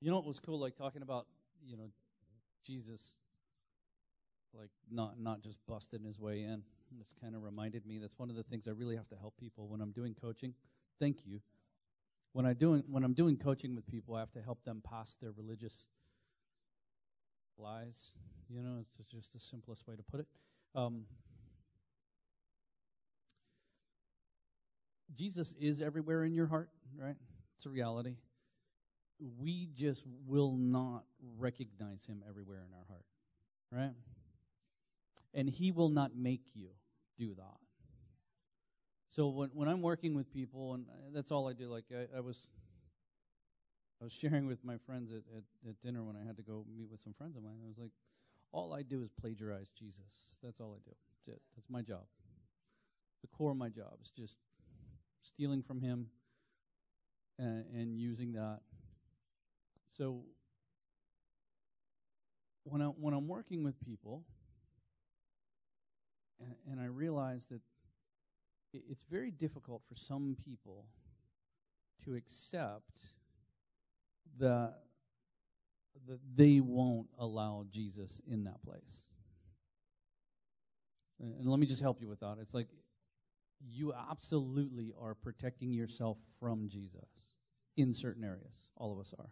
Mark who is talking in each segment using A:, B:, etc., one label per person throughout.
A: You know what was cool, like talking about, you know, Jesus, like not just busting his way in. This kind of reminded me that's one of the things I really have to help people when I'm doing coaching. Thank you. When I'm doing coaching with people, I have to help them past their religious lies. You know, it's just the simplest way to put it. Jesus is everywhere in your heart, right? It's a reality. We just will not recognize him everywhere in our heart, right? And he will not make you do that. So when I'm working with people, and that's all I do, like I was sharing with my friends at dinner when I had to go meet with some friends of mine. I was like, all I do is plagiarize Jesus. That's all I do. That's it. That's my job. The core of my job is just stealing from him and using that. So when I'm working with people, and I realize that it's very difficult for some people to accept that they won't allow Jesus in that place. And let me just help you with that. It's like you absolutely are protecting yourself from Jesus in certain areas. All of us are.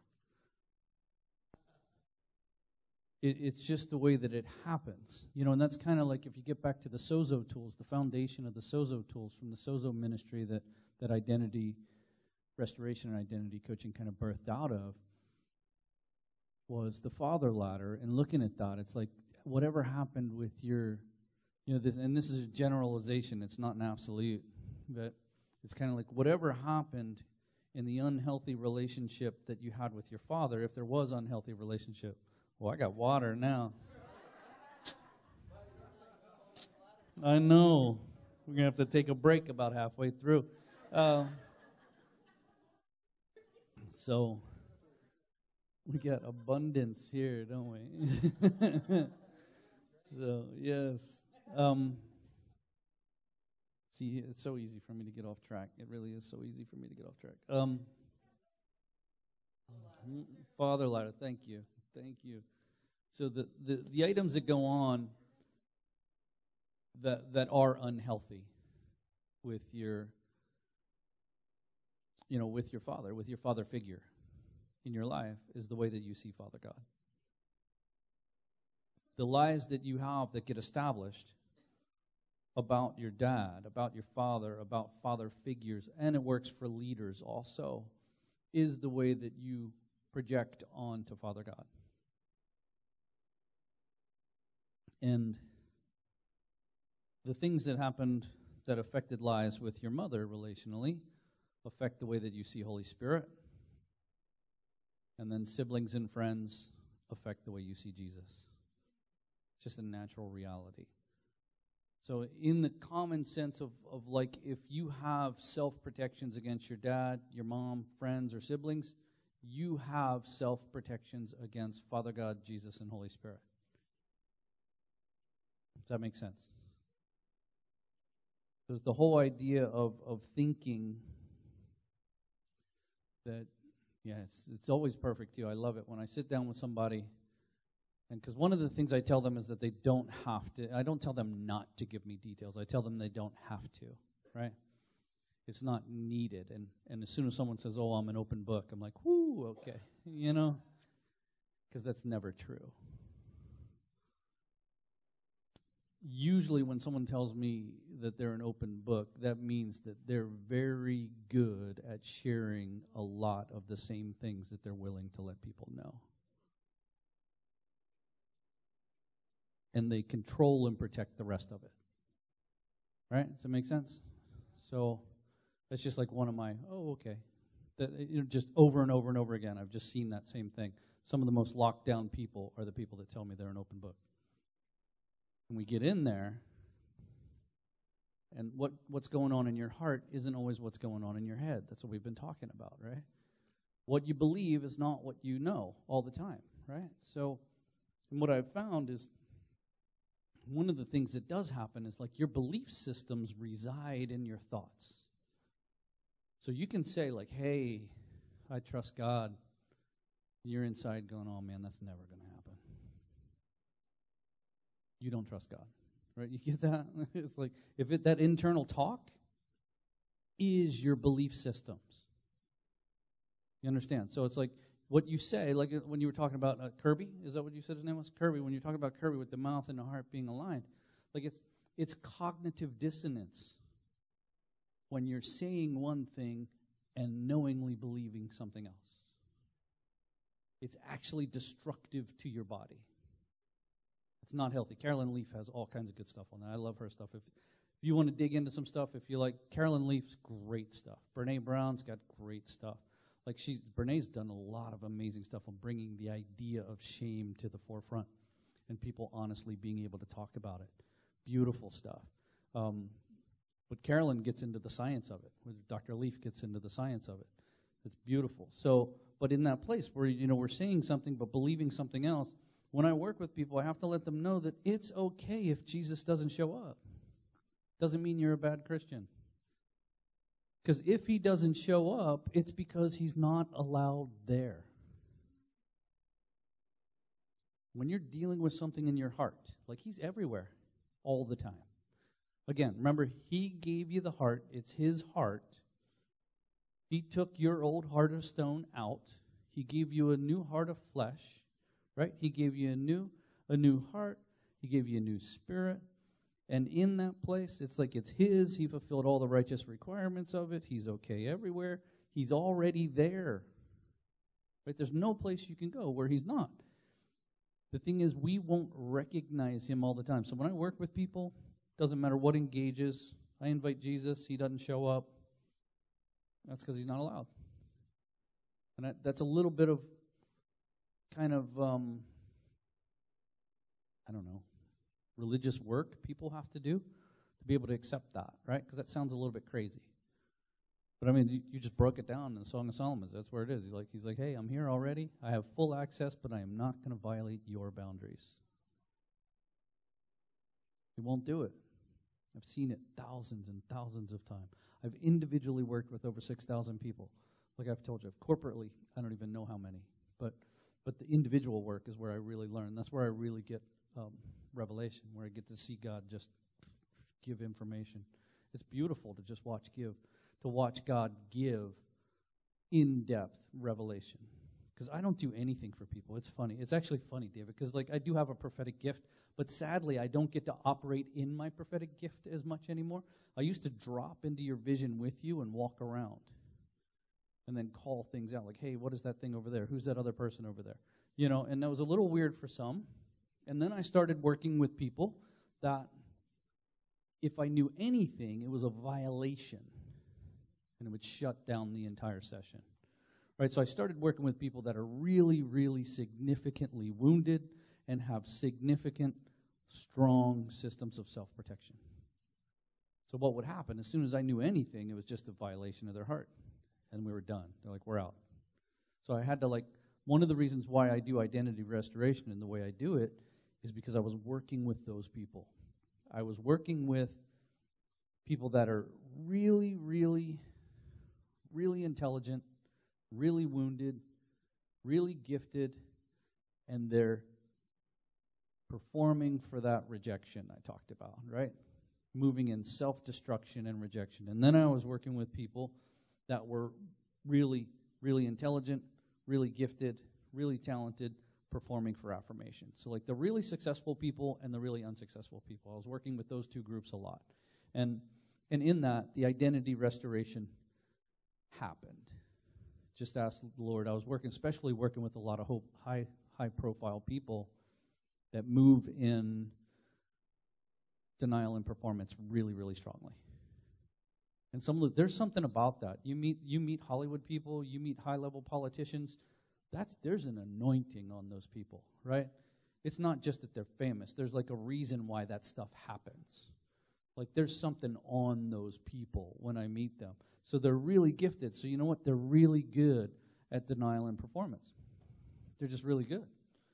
A: It's just the way that it happens. You know, and that's kind of like if you get back to the Sozo tools, the foundation of the Sozo tools from the Sozo ministry that identity restoration and identity coaching kind of birthed out of was the father ladder. And looking at that, it's like whatever happened with your, you know, this is a generalization. It's not an absolute, but it's kind of like whatever happened in the unhealthy relationship that you had with your father, if there was unhealthy relationship. Well, I got water now. I know. We're going to have to take a break about halfway through. So we got abundance here, don't we? So, yes. See, it's so easy for me to get off track. It really is so easy for me to get off track. Father ladder, thank you. Thank you. So the items that go on that are unhealthy with your, you know, with your father figure in your life is the way that you see Father God. The lies that you have that get established about your dad, about your father, about father figures, and it works for leaders also, is the way that you project onto Father God. And the things that happened that affected lies with your mother relationally affect the way that you see Holy Spirit. And then siblings and friends affect the way you see Jesus. It's just a natural reality. So in the common sense of like if you have self-protections against your dad, your mom, friends, or siblings, you have self-protections against Father God, Jesus, and Holy Spirit. Does that make sense? There's the whole idea of thinking that, yeah, it's always perfect too. I love it when I sit down with somebody, and because one of the things I tell them is that they don't have to. I don't tell them not to give me details. I tell them they don't have to, right? It's not needed. And as soon as someone says, "Oh, I'm an open book," I'm like, "Whoo, okay," you know, because that's never true. Usually when someone tells me that they're an open book, that means that they're very good at sharing a lot of the same things that they're willing to let people know. And they control and protect the rest of it. Right? Does that make sense? So that's just like one of my, okay. That, you know, just over and over and over again, I've just seen that same thing. Some of the most locked down people are the people that tell me they're an open book. When we get in there, and what's going on in your heart isn't always what's going on in your head. That's what we've been talking about, right? What you believe is not what you know all the time, right? So, and what I've found is one of the things that does happen is like your belief systems reside in your thoughts. So you can say like, hey, I trust God, You're inside going, oh man, that's never going to happen. You don't trust God, right? You get that? It's like that internal talk is your belief systems. You understand? So it's like what you say, like when you were talking about Kirby, is that what you said his name was? Kirby. When you're talking about Kirby with the mouth and the heart being aligned, like it's cognitive dissonance when you're saying one thing and knowingly believing something else. It's actually destructive to your body. It's not healthy. Carolyn Leaf has all kinds of good stuff on that. I love her stuff. If you want to dig into some stuff, if you like, Carolyn Leaf's great stuff. Brene Brown's got great stuff. Like Brene's done a lot of amazing stuff on bringing the idea of shame to the forefront and people honestly being able to talk about it. Beautiful stuff. But Carolyn gets into the science of it. Dr. Leaf gets into the science of it. It's beautiful. So, but in that place where, we're saying something but believing something else, when I work with people, I have to let them know that it's okay if Jesus doesn't show up. Doesn't mean you're a bad Christian. Because if he doesn't show up, it's because he's not allowed there. When you're dealing with something in your heart, like he's everywhere all the time. Again, remember, he gave you the heart. It's his heart. He took your old heart of stone out. He gave you a new heart of flesh, right? He gave you a new heart. He gave you a new spirit. And in that place, it's like it's his. He fulfilled all the righteous requirements of it. He's okay everywhere. He's already there. Right? There's no place you can go where he's not. The thing is, we won't recognize him all the time. So when I work with people, doesn't matter what engages, I invite Jesus, he doesn't show up. That's because he's not allowed. And that's a little bit of kind of, religious work people have to do to be able to accept that, right? Because that sounds a little bit crazy. But I mean, you just broke it down in the Song of Solomon. That's where it is. He's like, hey, I'm here already. I have full access, but I am not going to violate your boundaries. He won't do it. I've seen it thousands and thousands of times. I've individually worked with over 6,000 people. Like I've told you, corporately, I don't even know how many. But the individual work is where I really learn. That's where I really get revelation, where I get to see God just give information. It's beautiful to just watch God give in-depth revelation. Because I don't do anything for people. It's funny. It's actually funny, David, because I do have a prophetic gift, but sadly I don't get to operate in my prophetic gift as much anymore. I used to drop into your vision with you and walk around and then call things out like, hey, what is that thing over there? Who's that other person over there? And that was a little weird for some. And then I started working with people that if I knew anything, it was a violation, and it would shut down the entire session. Right? So I started working with people that are really, really significantly wounded and have significant, strong systems of self-protection. So what would happen, as soon as I knew anything, it was just a violation of their heart, and we were done. They're like, we're out. So I had to, one of the reasons why I do identity restoration and the way I do it is because I was working with those people. I was working with people that are really, really, really intelligent, really wounded, really gifted, and they're performing for that rejection I talked about, right? Moving in self-destruction and rejection. And then I was working with people that were really, really intelligent, really gifted, really talented, performing for affirmation. So the really successful people and the really unsuccessful people. I was working with those two groups a lot. And in that, the identity restoration happened. Just asked the Lord. I was especially working with a lot of high-profile people that move in denial and performance really, really strongly. And there's something about that. You meet Hollywood people, you meet high-level politicians. There's an anointing on those people, right? It's not just that they're famous. There's a reason why that stuff happens. There's something on those people when I meet them. So they're really gifted. So you know what? They're really good at denial and performance. They're just really good.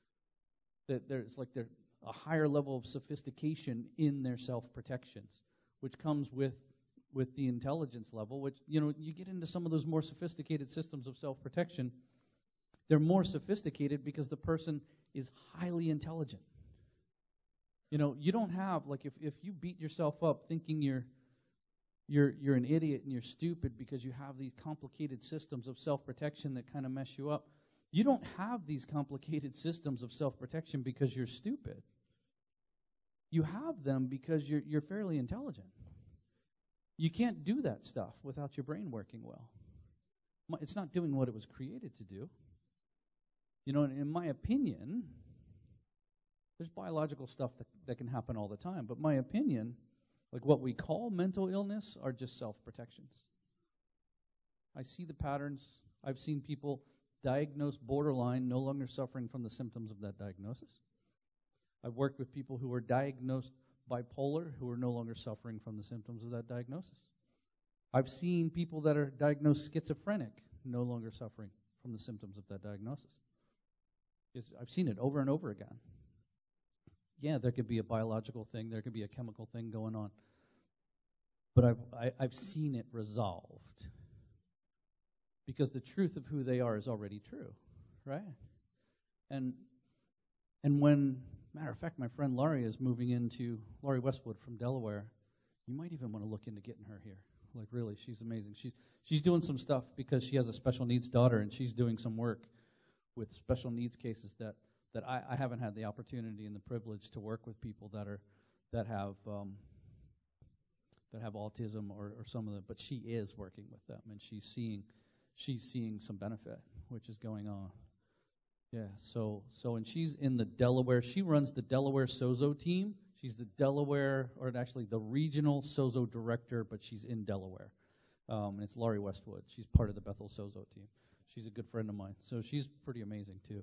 A: There's a higher level of sophistication in their self-protections, which comes with the intelligence level, which, you get into some of those more sophisticated systems of self-protection, They're more sophisticated because the person is highly intelligent. You don't have, like, if you beat yourself up thinking you're an idiot and you're stupid because you have these complicated systems of self-protection that kind of mess you up. You don't have these complicated systems of self-protection because you're stupid. You have them because you're fairly intelligent. You can't do that stuff without your brain working well. It's not doing what it was created to do. In my opinion, there's biological stuff that can happen all the time, but my opinion, like what we call mental illness, are just self-protections. I see the patterns. I've seen people diagnosed borderline, no longer suffering from the symptoms of that diagnosis. I've worked with people who are diagnosed bipolar who are no longer suffering from the symptoms of that diagnosis. I've seen people that are diagnosed schizophrenic no longer suffering from the symptoms of that diagnosis. I've seen it over and over again. Yeah, there could be a biological thing, there could be a chemical thing going on. But I've seen it resolved. Because the truth of who they are is already true, right? And when, matter of fact, my friend Laurie is moving into, Laurie Westwood from Delaware, you might even want to look into getting her here. Like, really, she's amazing. She's doing some stuff because she has a special needs daughter, and she's doing some work with special needs cases that I haven't had the opportunity and the privilege to work with people that have autism or some of them, but she is working with them, and she's seeing some benefit, which is going on. Yeah, so and she's in the Delaware. She runs the Delaware SOZO team. She's the Delaware, or actually the regional SOZO director, but she's in Delaware. And it's Laurie Westwood. She's part of the Bethel SOZO team. She's a good friend of mine, so she's pretty amazing too.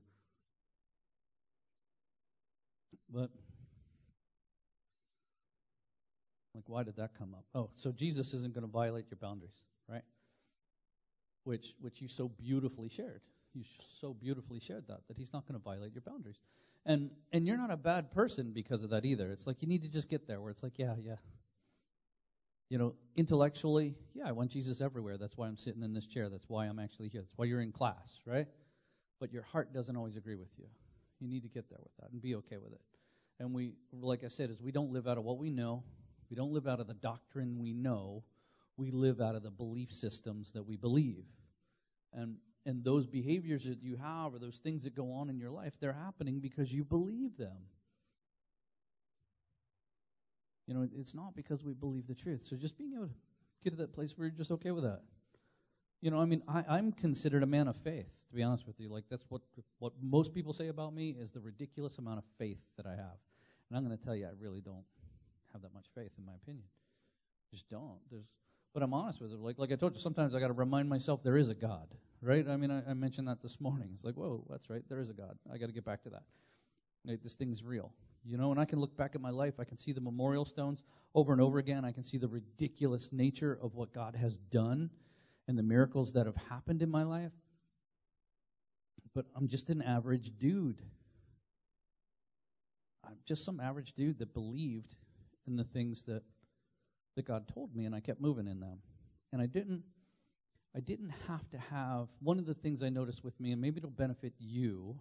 A: But, like, why did that come up? Oh, so Jesus isn't going to violate your boundaries, right? Which you so beautifully shared. You so beautifully shared that he's not going to violate your boundaries. And you're not a bad person because of that either. It's like you need to just get there where it's like, yeah. Intellectually, yeah, I want Jesus everywhere. That's why I'm sitting in this chair. That's why I'm actually here. That's why you're in class, right? But your heart doesn't always agree with you. You need to get there with that and be okay with it. And we, like I said, we don't live out of what we know. We don't live out of the doctrine we know. We live out of the belief systems that we believe. And those behaviors that you have or those things that go on in your life, they're happening because you believe them. It's not because we believe the truth. So just being able to get to that place where you're just okay with that. I'm considered a man of faith, to be honest with you. Like, that's what most people say about me is the ridiculous amount of faith that I have. And I'm going to tell you, I really don't have that much faith, in my opinion. Just don't. But I'm honest with it. Like I told you, sometimes I got to remind myself there is a God, right? I mean, I mentioned that this morning. It's like, whoa, that's right, there is a God. I got to get back to that. Like, this thing's real. And I can look back at my life. I can see the memorial stones over and over again. I can see the ridiculous nature of what God has done and the miracles that have happened in my life. But I'm just an average dude. I'm just some average dude that believed in the things that God told me, and I kept moving in them. And I didn't have to have, one of the things I noticed with me, and maybe it'll benefit you,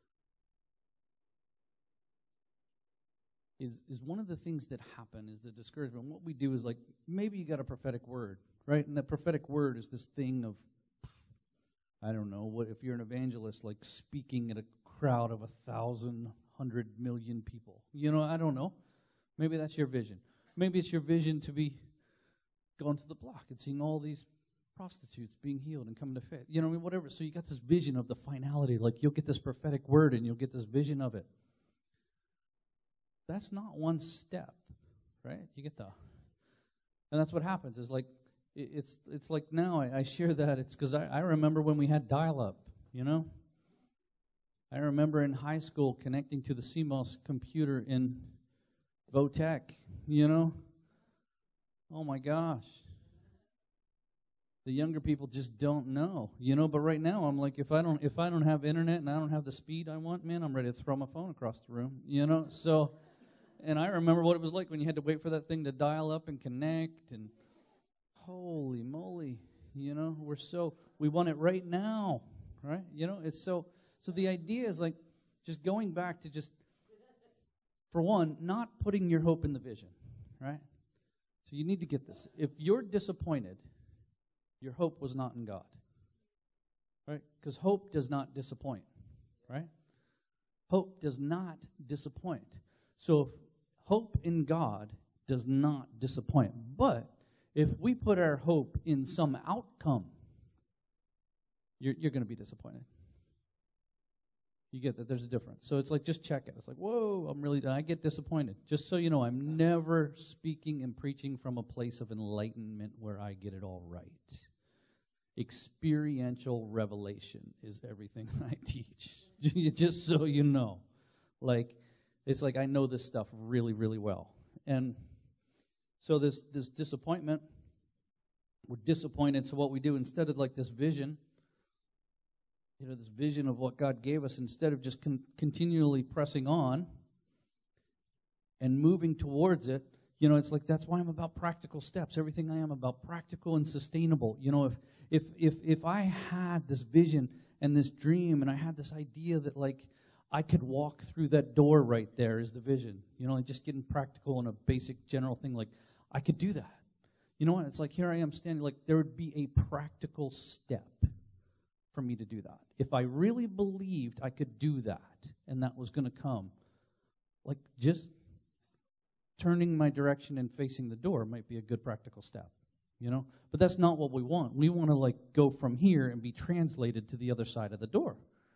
A: is one of the things that happen is the discouragement. What we do is, like, maybe you got a prophetic word, right? And that prophetic word is this thing of, I don't know, what if you're an evangelist, like speaking at a crowd of 1,000, 100 million people. I don't know. Maybe that's your vision. Maybe it's your vision to be going to the block and seeing all these prostitutes being healed and coming to faith. Whatever. So you got this vision of the finality. Like, you'll get this prophetic word and you'll get this vision of it. That's not one step, right? You get that. And that's what happens. Is like, it's like now I share that. It's because I remember when we had dial-up, I remember in high school connecting to the CMOS computer in Votech, Oh my gosh. The younger people just don't know, but right now I'm like, if I don't have internet and I don't have the speed I want, man, I'm ready to throw my phone across the room, So, and I remember what it was like when you had to wait for that thing to dial up and connect, and holy moly, we want it right now, right? It's so the idea is like just going back to just, for one, not putting your hope in the vision, right? So you need to get this. If you're disappointed, your hope was not in God, right? Because hope does not disappoint, right? Hope does not disappoint. So hope in God does not disappoint. But if we put our hope in some outcome, you're going to be disappointed. You get that? There's a difference. So it's like, just check it. It's like, whoa, I get disappointed. Just so you know, I'm never speaking and preaching from a place of enlightenment where I get it all right. Experiential revelation is everything I teach. Just so you know. Like, it's like I know this stuff really, really well. And so this disappointment, we're disappointed. So what we do, instead of like this vision, this vision of what God gave us, instead of just continually pressing on and moving towards it, it's like, that's why I'm about practical steps. Everything I am about practical and sustainable. If I had this vision and this dream and I had this idea that like I could walk through that door right there is the vision. Like just getting practical and a basic general thing, like I could do that. You know what? It's like, here I am standing, like there would be a practical step for me to do that. If I really believed I could do that and that was going to come, like just turning my direction and facing the door might be a good practical step, But that's not what we want. We want to like go from here and be translated to the other side of the door.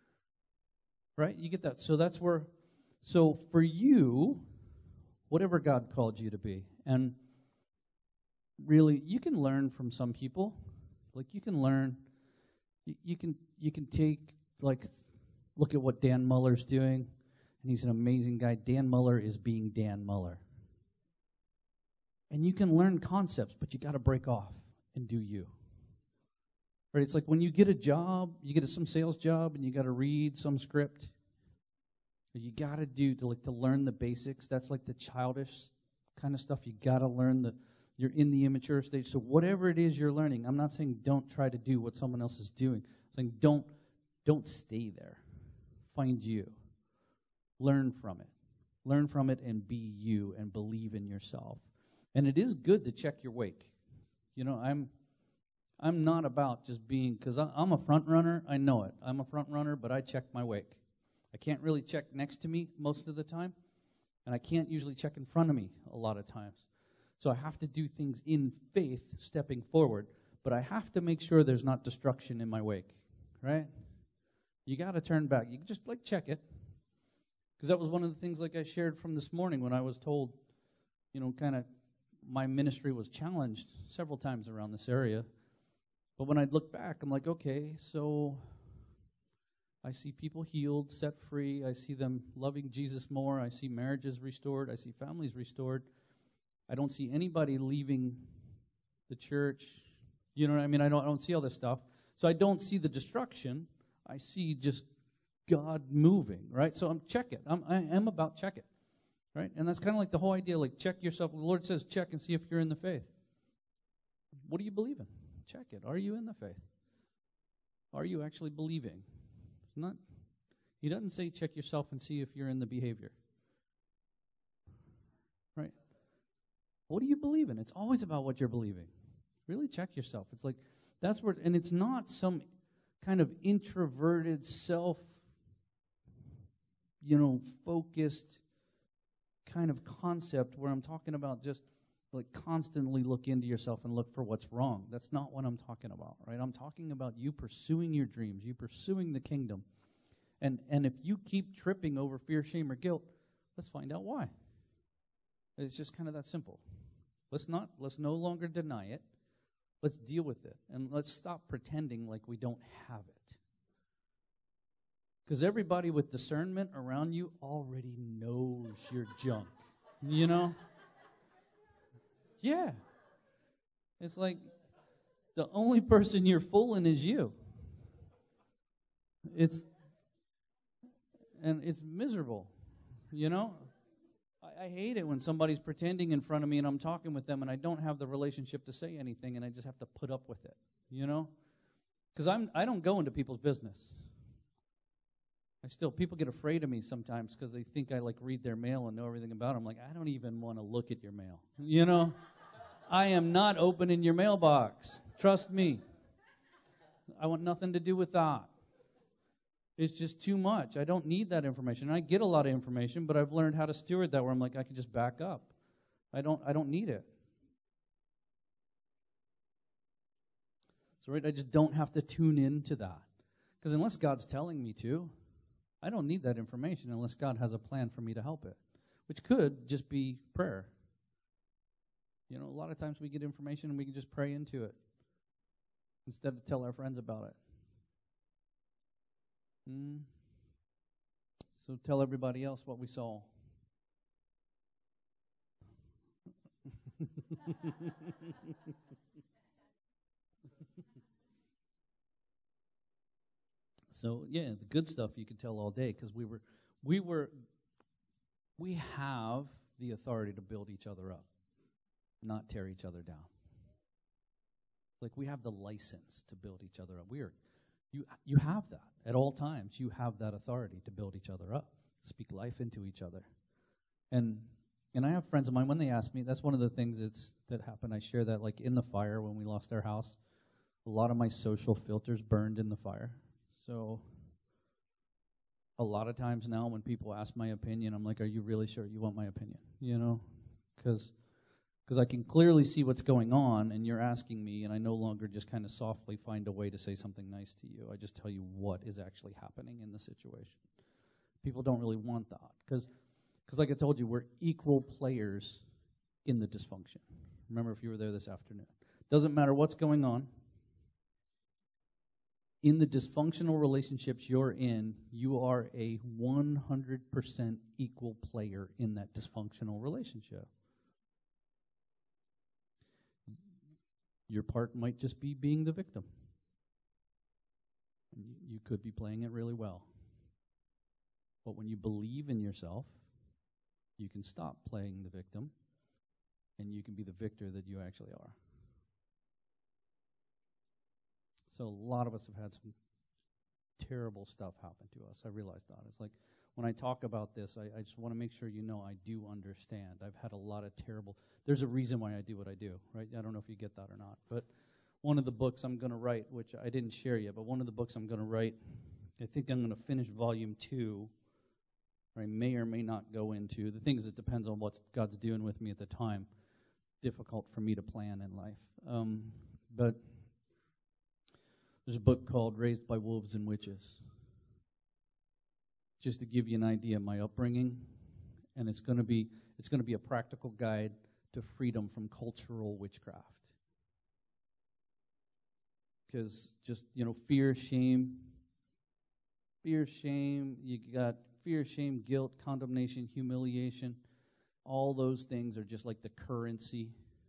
A: Right? You get that? So for you, whatever God called you to be, and really, you can learn from some people. Like you can learn. You can take, like, look at what Dan Muller's doing, and he's an amazing guy. Dan Muller is being Dan Muller. And you can learn concepts, but you got to break off and do you. Right? It's like when you get a job, you get some sales job, and you got to read some script. You got to do to learn the basics. That's like the childish kind of stuff. You got to learn You're in the immature stage. So whatever it is you're learning, I'm not saying don't try to do what someone else is doing. I'm saying don't stay there. Find you. Learn from it. Learn from it and be you and believe in yourself. And it is good to check your wake. I'm not about just being, because I'm a front runner. I know it. I'm a front runner, but I check my wake. I can't really check next to me most of the time, and I can't usually check in front of me a lot of times. So I have to do things in faith, stepping forward, but I have to make sure there's not destruction in my wake, right? You got to turn back. You can just like check it, because that was one of the things like I shared from this morning when I was told, kind of my ministry was challenged several times around this area. But when I look back, I'm like, okay, so I see people healed, set free. I see them loving Jesus more. I see marriages restored. I see families restored. I don't see anybody leaving the church. You know what I mean? I don't see all this stuff. So I don't see the destruction. I see just God moving, right? So check it. I am about check it, right? And that's kind of like the whole idea, like check yourself. The Lord says check and see if you're in the faith. What do you believe in? Check it. Are you in the faith? Are you actually believing? It's not. He doesn't say check yourself and see if you're in the behavior. Right? What do you believe in? It's always about what you're believing. Really check yourself. It's like, that's where, and it's not some kind of introverted, focused kind of concept where I'm talking about just like constantly look into yourself and look for what's wrong. That's not what I'm talking about, right? I'm talking about you pursuing your dreams, you pursuing the kingdom. And if you keep tripping over fear, shame, or guilt, let's find out why. It's just kind of that simple. Let's no longer deny it. Let's deal with it. And let's stop pretending like we don't have it. Because everybody with discernment around you already knows your junk. You know? Yeah. It's like the only person you're fooling is you. It's miserable. You know? I hate it when somebody's pretending in front of me and I'm talking with them and I don't have the relationship to say anything and I just have to put up with it. You know? Because I don't go into people's business. People get afraid of me sometimes because they think I like read their mail and know everything about them. I'm like, I don't even want to look at your mail. You know? I am not opening your mailbox. Trust me. I want nothing to do with that. It's just too much. I don't need that information. And I get a lot of information, but I've learned how to steward that where I'm like, I can just back up. I don't need it. So right, I just don't have to tune into that. Because unless God's telling me to, I don't need that information unless God has a plan for me to help it, which could just be prayer. You know, a lot of times we get information and we can just pray into it instead of tell our friends about it. So tell everybody else what we saw. So yeah, the good stuff you can tell all day because we have the authority to build each other up, not tear each other down. Like we have the license to build each other up. You have that at all times. You have that authority to build each other up, speak life into each other. And I have friends of mine, when they ask me, that's one of the things that happened. I share that like in the fire when we lost our house, a lot of my social filters burned in the fire. So a lot of times now when people ask my opinion, I'm like, are you really sure you want my opinion? You know, because I can clearly see what's going on, and you're asking me, and I no longer just kind of softly find a way to say something nice to you. I just tell you what is actually happening in the situation. People don't really want that because like I told you, we're equal players in the dysfunction. Remember if you were there this afternoon. Doesn't matter what's going on. In the dysfunctional relationships you're in, you are a 100% equal player in that dysfunctional relationship. Your part might just be being the victim. You could be playing it really well. But when you believe in yourself, you can stop playing the victim, and you can be the victor that you actually are. So a lot of us have had some terrible stuff happen to us. I realize that. It's like when I talk about this, I just want to make sure you know I do understand. I've had a lot of terrible. There's a reason why I do what I do, right? I don't know if you get that or not. But one of the books I'm going to write, which I didn't share yet, but one of the books I'm going to write, I think I'm going to finish volume 2. I may or may not go into. The thing is, it depends on what God's doing with me at the time. Difficult for me to plan in life. But there's a book called Raised by Wolves and Witches. Just to give you an idea of my upbringing, and it's going to be a practical guide to freedom from cultural witchcraft. Because just, fear, shame, you got fear, shame, guilt, condemnation, humiliation. All those things are just like the currency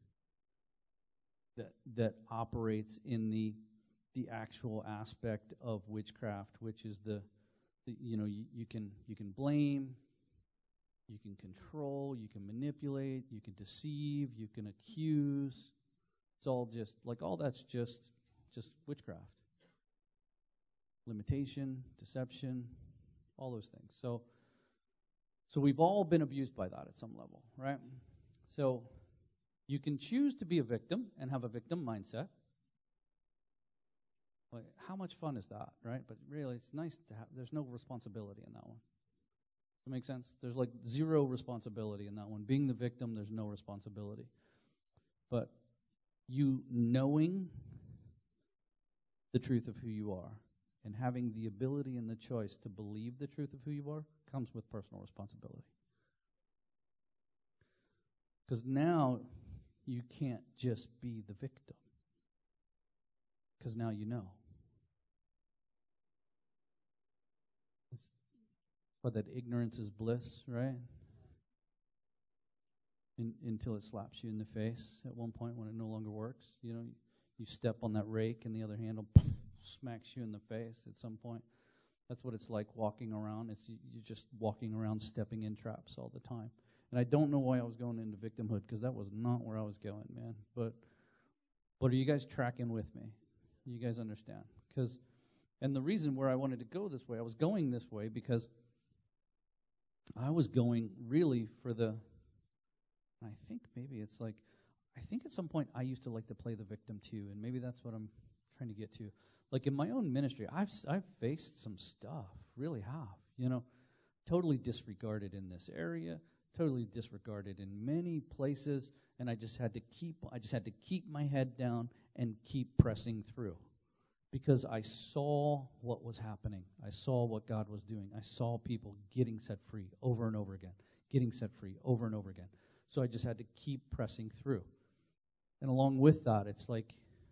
A: that operates in the actual aspect of witchcraft, which is you can blame, you can control, you can manipulate, you can deceive, you can accuse. It's all all that's just witchcraft. Limitation, deception, all those things. So we've all been abused by that at some level, right? So you can choose to be a victim and have a victim mindset. Like, how much fun is that, right? But really, it's nice to have. There's no responsibility in that one. Does that make sense? There's like zero responsibility in that one. Being the victim, there's no responsibility. But you knowing the truth of who you are and having the ability and the choice to believe the truth of who you are comes with personal responsibility. Because now you can't just be the victim. Because now you know. It's what that ignorance is bliss, right? Until it slaps you in the face at one point when it no longer works. You step on that rake and the other handle smacks you in the face at some point. That's what it's like walking around. You're just walking around stepping in traps all the time. And I don't know why I was going into victimhood because that was not where I was going, man. But are you guys tracking with me? You guys understand? And the reason where I wanted to go this way, I was going this way because I was going really for I think maybe it's like, I think at some point I used to like to play the victim too, and maybe that's what I'm trying to get to. Like in my own ministry, I've faced some stuff, really have, totally disregarded in this area, totally disregarded in many places, and I just had to keep my head down and keep pressing through. Because I saw what was happening. I saw what God was doing. I saw people getting set free over and over again, getting set free over and over again. So I just had to keep pressing through. And along with that, it's like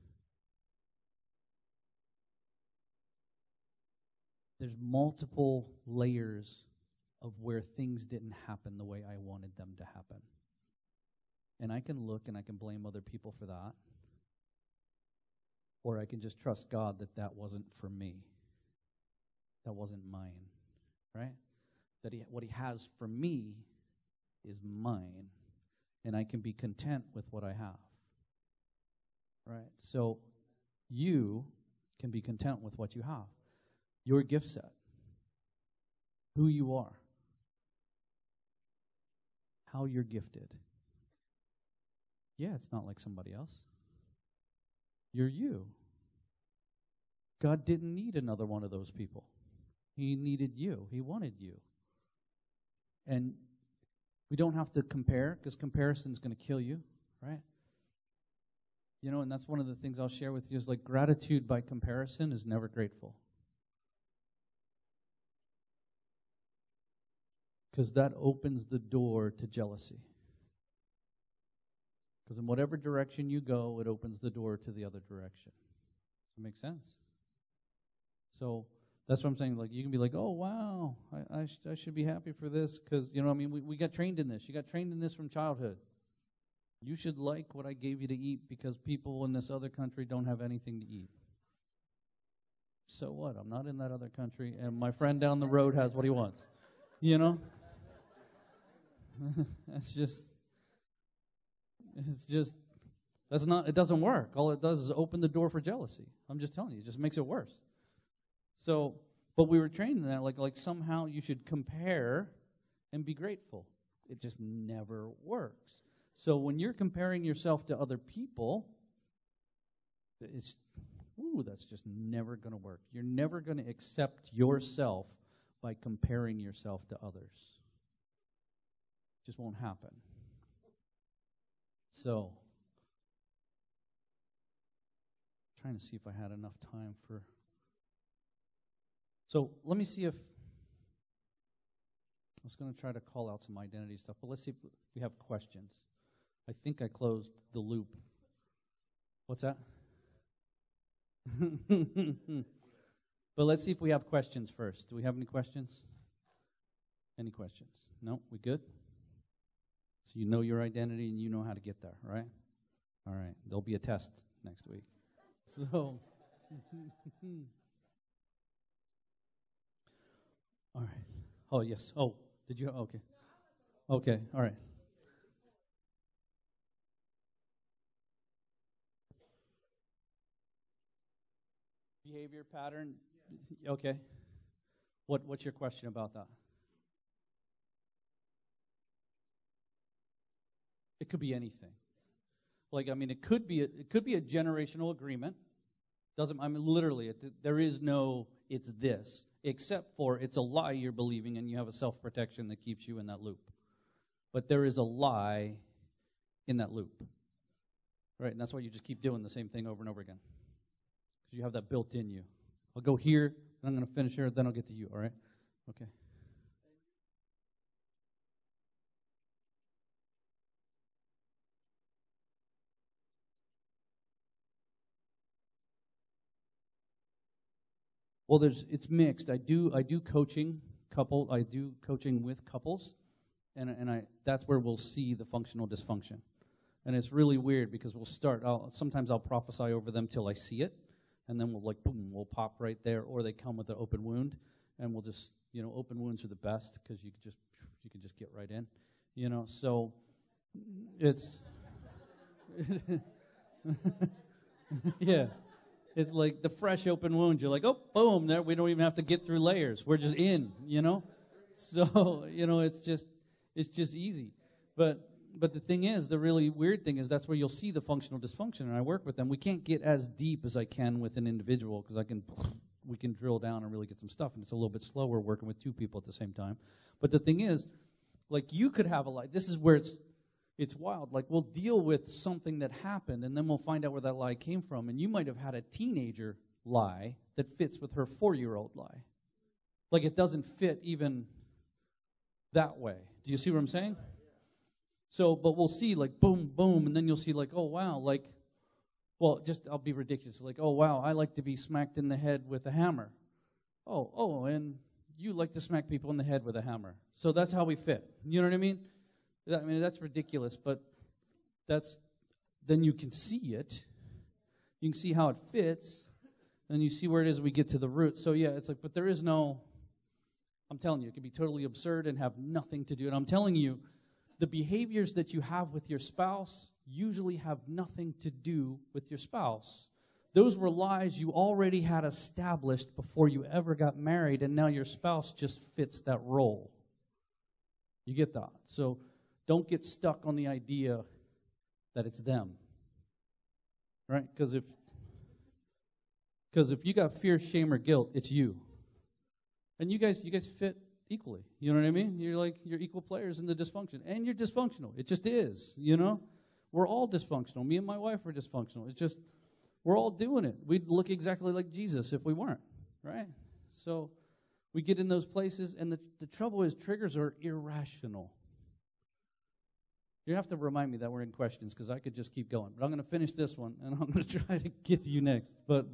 A: there's multiple layers of where things didn't happen the way I wanted them to happen. And I can look and I can blame other people for that. Or I can just trust God that wasn't for me. That wasn't mine, right? What he has for me is mine. And I can be content with what I have, right? So you can be content with what you have. Your gift set, who you are, how you're gifted. Yeah, it's not like somebody else. You're you. God didn't need another one of those people. He needed you. He wanted you. And we don't have to compare, because comparison's going to kill you, right? And that's one of the things I'll share with you is like gratitude by comparison is never grateful. Because that opens the door to jealousy. Because in whatever direction you go, it opens the door to the other direction. Does it make sense? So that's what I'm saying. Like you can be like, oh, wow, I should be happy for this because, we got trained in this. You got trained in this from childhood. You should like what I gave you to eat because people in this other country don't have anything to eat. So what? I'm not in that other country, and my friend down the road has what he wants. It doesn't work. All it does is open the door for jealousy. I'm just telling you, it just makes it worse. So, but we were trained in that, like somehow you should compare and be grateful. It just never works. So when you're comparing yourself to other people, that's just never going to work. You're never going to accept yourself by comparing yourself to others. It just won't happen. So, trying to see if I had enough time for... So, let me see if... I was going to try to call out some identity stuff, but let's see if we have questions. I think I closed the loop. What's that? But let's see if we have questions first. Do we have any questions? Any questions? No? We good? So you know your identity and you know how to get there, right? All right. There'll be a test next week. So, all right. Oh, yes. Oh, did you? Okay. Okay. All right. Behavior pattern. Okay. What's your question about that? It could be anything. It could be a generational agreement. Literally, there is no it's this, except for it's a lie you're believing and you have a self-protection that keeps you in that loop. But there is a lie in that loop. Right? And that's why you just keep doing the same thing over and over again. Because you have that built in you. I'll go here, and I'm going to finish here, then I'll get to you, all right? Okay. Well, it's mixed. I do coaching with couples, and that's where we'll see the functional dysfunction. And it's really weird because sometimes I'll prophesy over them till I see it, and then we'll pop right there, or they come with an open wound, and we'll just, open wounds are the best because you can just get right in, so it's yeah. It's like the fresh open wound. You're like, oh, boom, there. We don't even have to get through layers. We're just in, So, it's just easy. But the thing is, the really weird thing is that's where you'll see the functional dysfunction. And I work with them. We can't get as deep as I can with an individual because we can drill down and really get some stuff. And it's a little bit slower working with two people at the same time. But the thing is, like you could have a lie. This is where it's wild. Like we'll deal with something that happened, and then we'll find out where that lie came from. And you might have had a teenager lie that fits with her 4-year-old lie. Like it doesn't fit even that way. Do you see what I'm saying? So, but we'll see like boom, boom, and then you'll see like, oh wow, like, well, I'll be ridiculous. Like, oh wow, I like to be smacked in the head with a hammer. Oh, and you like to smack people in the head with a hammer. So that's how we fit. You know what I mean? That's ridiculous, but then you can see it. You can see how it fits, and you see where it is we get to the root. So yeah, it's like, but there is no, I'm telling you, it can be totally absurd and have nothing to do. And I'm telling you, the behaviors that you have with your spouse usually have nothing to do with your spouse. Those were lies you already had established before you ever got married, and now your spouse just fits that role. You get that? So don't get stuck on the idea that it's them, right? Because if you got fear, shame, or guilt, it's you. And you guys fit equally. You know what I mean? You're equal players in the dysfunction, and you're dysfunctional. It just is. We're all dysfunctional. Me and my wife are dysfunctional. It's just we're all doing it. We'd look exactly like Jesus if we weren't, right? So we get in those places, and the trouble is triggers are irrational. You have to remind me that we're in questions because I could just keep going. But I'm going to finish this one, and I'm going to try to get to you next. But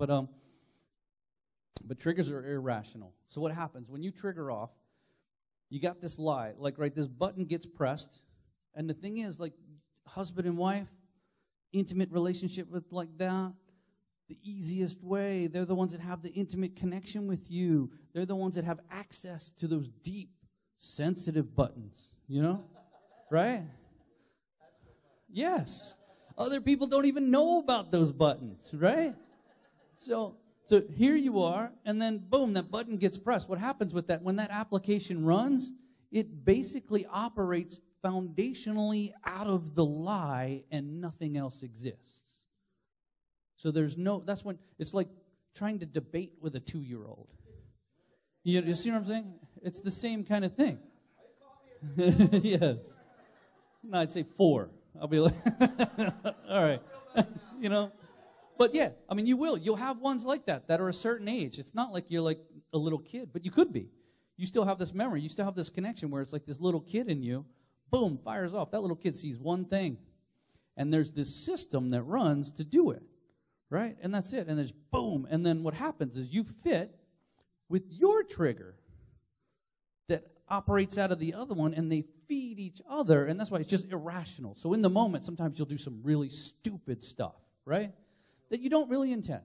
A: triggers are irrational. So what happens when you trigger off? You got this lie, like right, this button gets pressed, and the thing is, like husband and wife, intimate relationship with like that. The easiest way, they're the ones that have the intimate connection with you. They're the ones that have access to those deep, sensitive buttons. Right? Yes. Other people don't even know about those buttons, right? So here you are, and then boom, that button gets pressed. What happens with that? When that application runs, it basically operates foundationally out of the lie, and nothing else exists. So that's when it's like trying to debate with a 2-year-old. You see what I'm saying? It's the same kind of thing. Yes. No, I'd say 4. I'll be like, all right. But yeah, you'll have ones like that are a certain age. It's not like you're like a little kid, but you could be. You still have this memory. You still have this connection where it's like this little kid in you, boom, fires off. That little kid sees one thing, and there's this system that runs to do it, right? And that's it. And there's boom. And then what happens is you fit with your trigger that operates out of the other one, and they feed each other, and that's why it's just irrational. So in the moment, sometimes you'll do some really stupid stuff, right, that you don't really intend.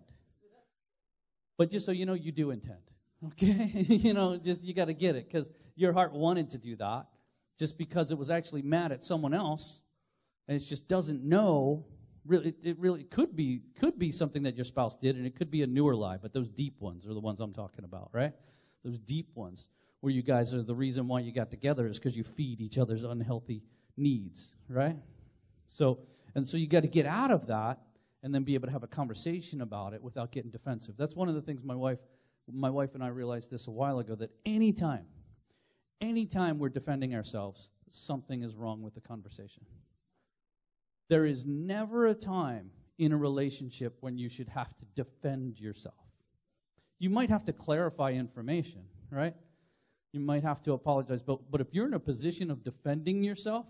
A: But just so you know, you do intend, okay? Just you got to get it, because your heart wanted to do that just because it was actually mad at someone else, and it just doesn't know. Really, it really could be something that your spouse did, and it could be a newer lie, but those deep ones are the ones I'm talking about, right? Those deep ones where you guys are the reason why you got together is because you feed each other's unhealthy needs, right? So you got to get out of that and then be able to have a conversation about it without getting defensive. That's one of the things my wife and I realized this a while ago, that anytime we're defending ourselves, something is wrong with the conversation. There is never a time in a relationship when you should have to defend yourself. You might have to clarify information, right? You might have to apologize, but if you're in a position of defending yourself,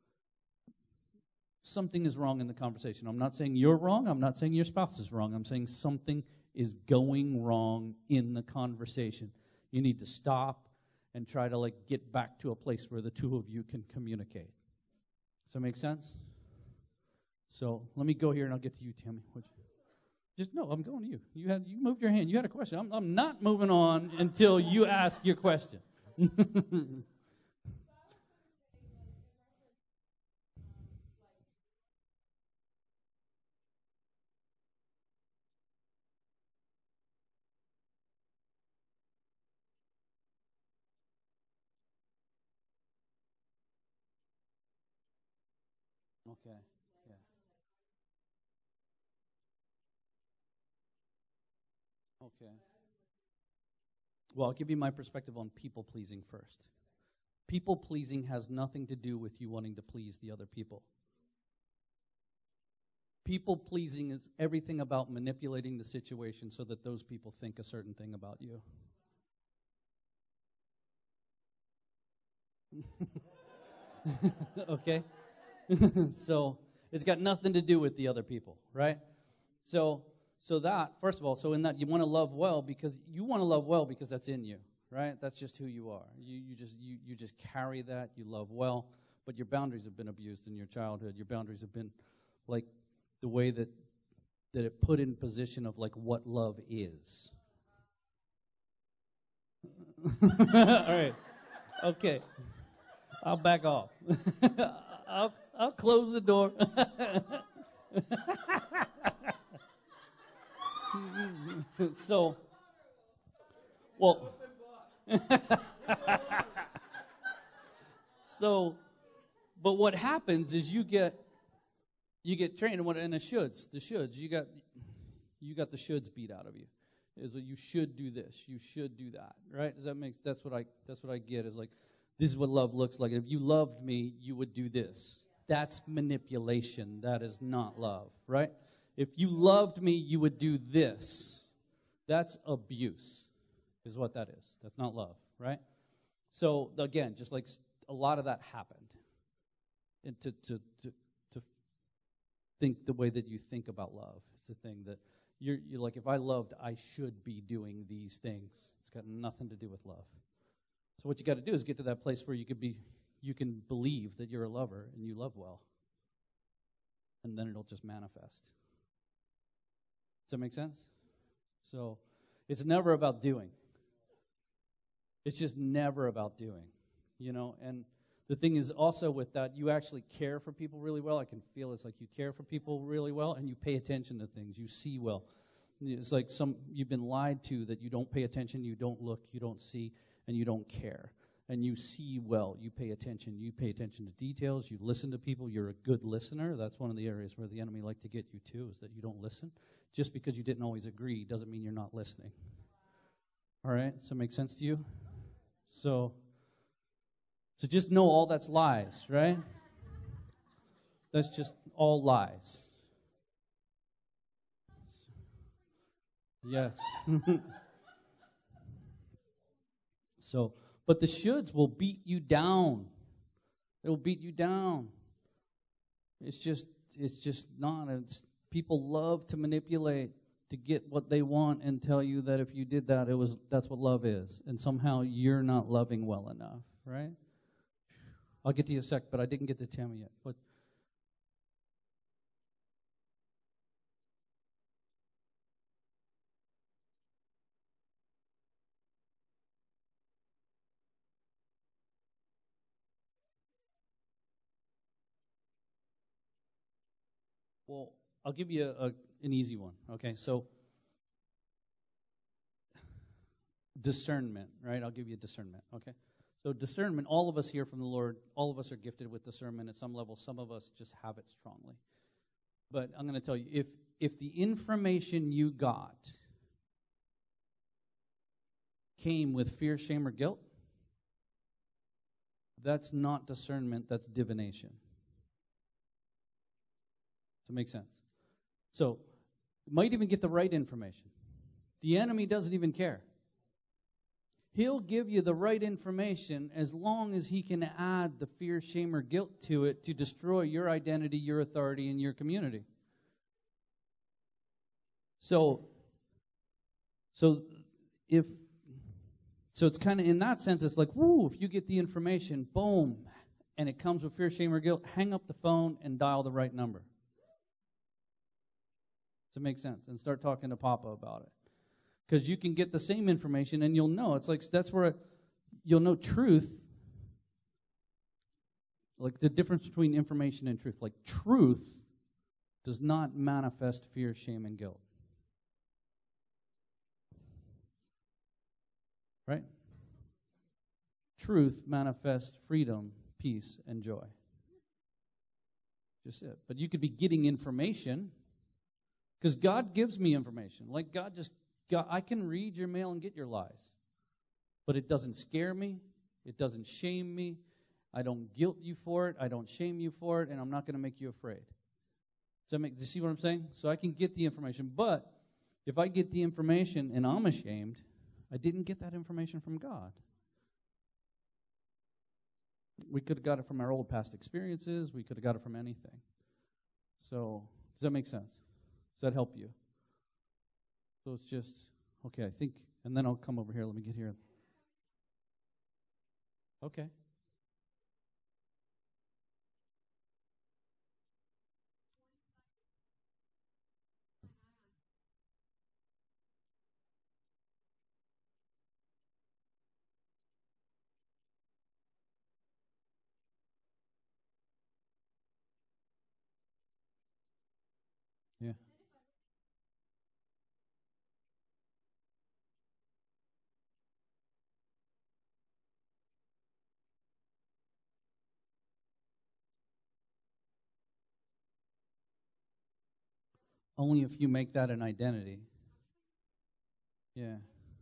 A: something is wrong in the conversation. I'm not saying you're wrong. I'm not saying your spouse is wrong. I'm saying something is going wrong in the conversation. You need to stop and try to get back to a place where the two of you can communicate. Does that make sense? So let me go here and I'll get to you, Tammy. I'm going to you. You moved your hand. You had a question. I'm not moving on until you ask your question. Okay. Yeah. Okay. Well, I'll give you my perspective on people pleasing first. People pleasing has nothing to do with you wanting to please the other people. People pleasing is everything about manipulating the situation so that those people think a certain thing about you. Okay? So it's got nothing to do with the other people, right? So that, first of all, so in that you want to love well because that's in you, right? That's just who you are. You just carry that, you love well, but your boundaries have been abused in your childhood. Your boundaries have been like the way that it put in position of like what love is. All right. Okay. I'll back off. I'll close the door. So, well, so, but what happens is you get trained in the shoulds. You got the shoulds beat out of you. Is that you should do this, you should do that, right? That's what I get is like this is what love looks like. If you loved me, you would do this. That's manipulation. That is not love, right? If you loved me, you would do this. That's abuse, is what that is. That's not love, right? So again, just like a lot of that happened, and to think the way that you think about love, it's the thing that you're like, if I loved, I should be doing these things. It's got nothing to do with love. So what you got to do is get to that place where you can believe that you're a lover and you love well, and then it'll just manifest. Does that make sense? So it's never about doing. It's just never about doing, and the thing is also with that, you actually care for people really well. I can feel it's like you care for people really well, and you pay attention to things. You see well. It's like you've been lied to that you don't pay attention, you don't look, you don't see, and you don't care. And you see well, you pay attention. You pay attention to details, you listen to people, you're a good listener. That's one of the areas where the enemy like to get you to, is that you don't listen. Just because you didn't always agree doesn't mean you're not listening. All right? So make sense to you? So just know all that's lies, right? That's just all lies. Yes. So, but the shoulds will beat you down. It will beat you down. It's just not. People love to manipulate to get what they want and tell you that if you did that, that's what love is, and somehow you're not loving well enough, right? I'll get to you in a sec, but I didn't get to Tammy yet. What? Well, I'll give you an easy one. Okay, so discernment, right? I'll give you discernment. Okay, so discernment. All of us hear from the Lord. All of us are gifted with discernment at some level. Some of us just have it strongly. But I'm going to tell you, if the information you got came with fear, shame, or guilt, that's not discernment, that's divination. Does it make sense? So, you might even get the right information. The enemy doesn't even care. He'll give you the right information as long as he can add the fear, shame, or guilt to it to destroy your identity, your authority, and your community. So it's kind of, in that sense, it's like, woo, if you get the information, boom, and it comes with fear, shame, or guilt, hang up the phone and dial the right number. Does it make sense? And start talking to Papa about it. Because you can get the same information and you'll know. It's like, that's where you'll know truth. Like the difference between information and truth. Like truth does not manifest fear, shame, and guilt. Right? Truth manifests freedom, peace, and joy. Just it. But you could be getting information because God gives me information. Like I can read your mail and get your lies. But it doesn't scare me. It doesn't shame me. I don't guilt you for it. I don't shame you for it. And I'm not going to make you afraid. Do you see what I'm saying? So I can get the information. But if I get the information and I'm ashamed, I didn't get that information from God. We could have got it from our old past experiences. We could have got it from anything. So, does that make sense? Does that help you? So it's just, okay, I think, and then I'll come over here. Let me get here. Okay. Yeah. Only if you make that an identity. Yeah.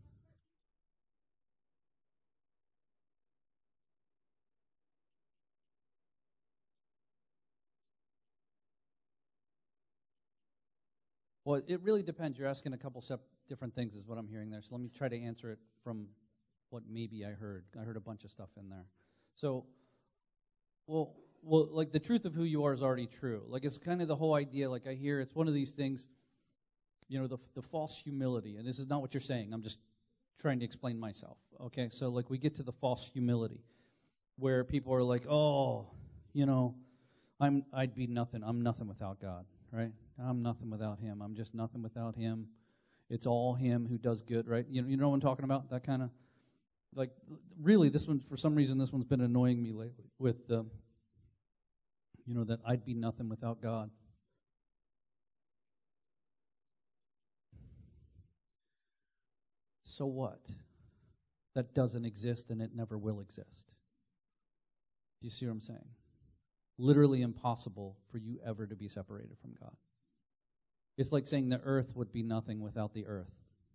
A: Well, it really depends. You're asking a couple different things is what I'm hearing there. So let me try to answer it from what maybe I heard. I heard a bunch of stuff in there. So, well, like the truth of who you are is already true. Like it's kind of the whole idea. Like I hear it's one of these things, the false humility. And this is not what you're saying. I'm just trying to explain myself. Okay, so like we get to the false humility where people are like, oh, I'd be nothing. I'm nothing without God, right? I'm nothing without Him. I'm just nothing without Him. It's all Him who does good, right? You know what I'm talking about? That kind of, like, really, this one, for some reason, this one's been annoying me lately with, that I'd be nothing without God. So what? That doesn't exist and it never will exist. Do you see what I'm saying? Literally impossible for you ever to be separated from God. It's like saying the earth would be nothing without the earth.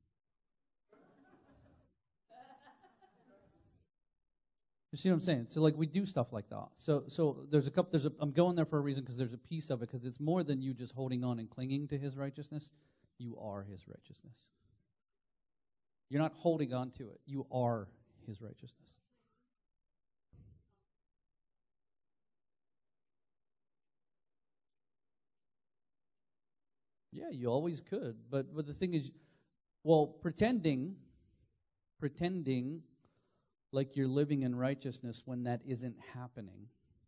A: You see what I'm saying? So like we do stuff like that. So I'm going there for a reason because there's a piece of it because it's more than you just holding on and clinging to His righteousness. You are His righteousness. You're not holding on to it. You are His righteousness. Yeah, you always could. But the thing is, pretending like you're living in righteousness when that isn't happening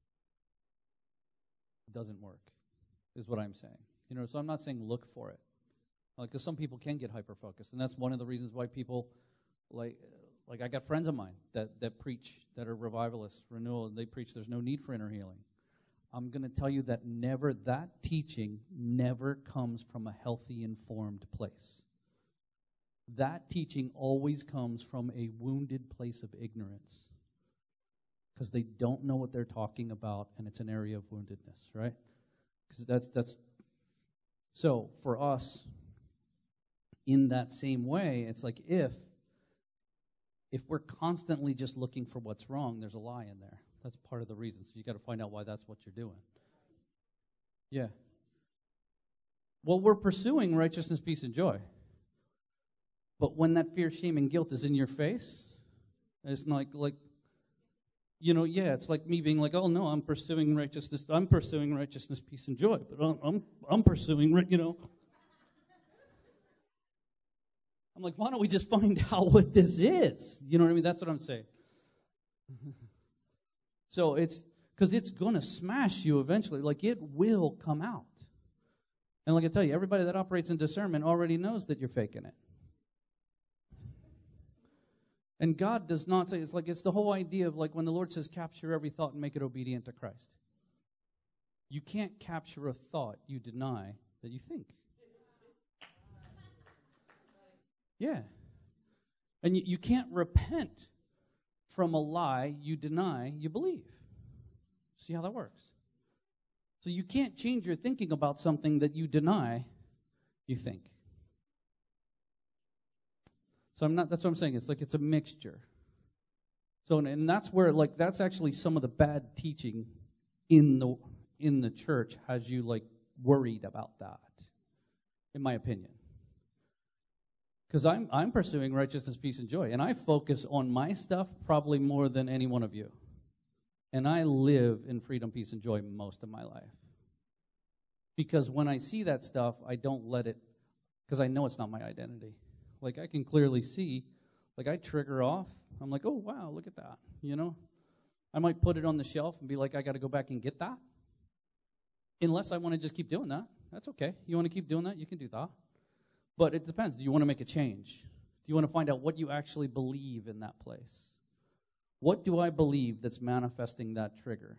A: doesn't work, is what I'm saying. So I'm not saying look for it. Because some people can get hyper-focused, and that's one of the reasons why people, like I got friends of mine that preach, that are revivalists, renewal, and they preach there's no need for inner healing. I'm going to tell you that that teaching never comes from a healthy, informed place. That teaching always comes from a wounded place of ignorance because they don't know what they're talking about, and it's an area of woundedness, right? Because that's so for us. In that same way, it's like if we're constantly just looking for what's wrong, there's a lie in there. That's part of the reason. So you got to find out why that's what you're doing. Yeah. Well, we're pursuing righteousness, peace, and joy. But when that fear, shame, and guilt is in your face, it's like it's like me being like, oh no, I'm pursuing righteousness, peace, and joy. But I'm pursuing, I'm like, why don't we just find out what this is? You know what I mean? That's what I'm saying. So it's because it's going to smash you eventually. Like it will come out. And like I tell you, everybody that operates in discernment already knows that you're faking it. And God does not say, it's the whole idea of like when the Lord says capture every thought and make it obedient to Christ. You can't capture a thought you deny that you think. Yeah. And you can't repent from a lie you deny you believe. See how that works? So you can't change your thinking about something that you deny you think. So that's what I'm saying. It's like it's a mixture. So and that's where that's actually some of the bad teaching in the church has you worried about that, in my opinion. Because I'm pursuing righteousness, peace, and joy, and I focus on my stuff probably more than any one of you. And I live in freedom, peace, and joy most of my life. Because when I see that stuff, I don't let it, because I know it's not my identity. I can clearly see, I trigger off. I'm like, oh, wow, look at that, I might put it on the shelf and be like, I got to go back and get that. Unless I want to just keep doing that. That's okay. You want to keep doing that? You can do that. But it depends. Do you want to make a change? Do you want to find out what you actually believe in that place? What do I believe that's manifesting that trigger?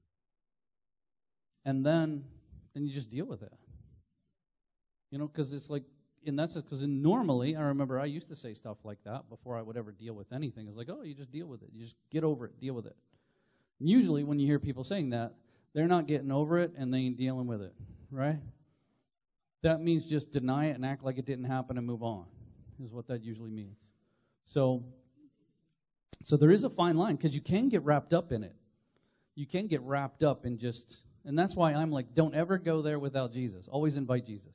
A: And then you just deal with it. Because it's and that's because normally, I remember I used to say stuff like that before I would ever deal with anything. It's like, oh, you just deal with it. You just get over it, deal with it. And usually when you hear people saying that, they're not getting over it and they ain't dealing with it, right? That means just deny it and act like it didn't happen and move on, is what that usually means. So there is a fine line, because you can get wrapped up in it. You can get wrapped up in and that's why I'm like, don't ever go there without Jesus. Always invite Jesus.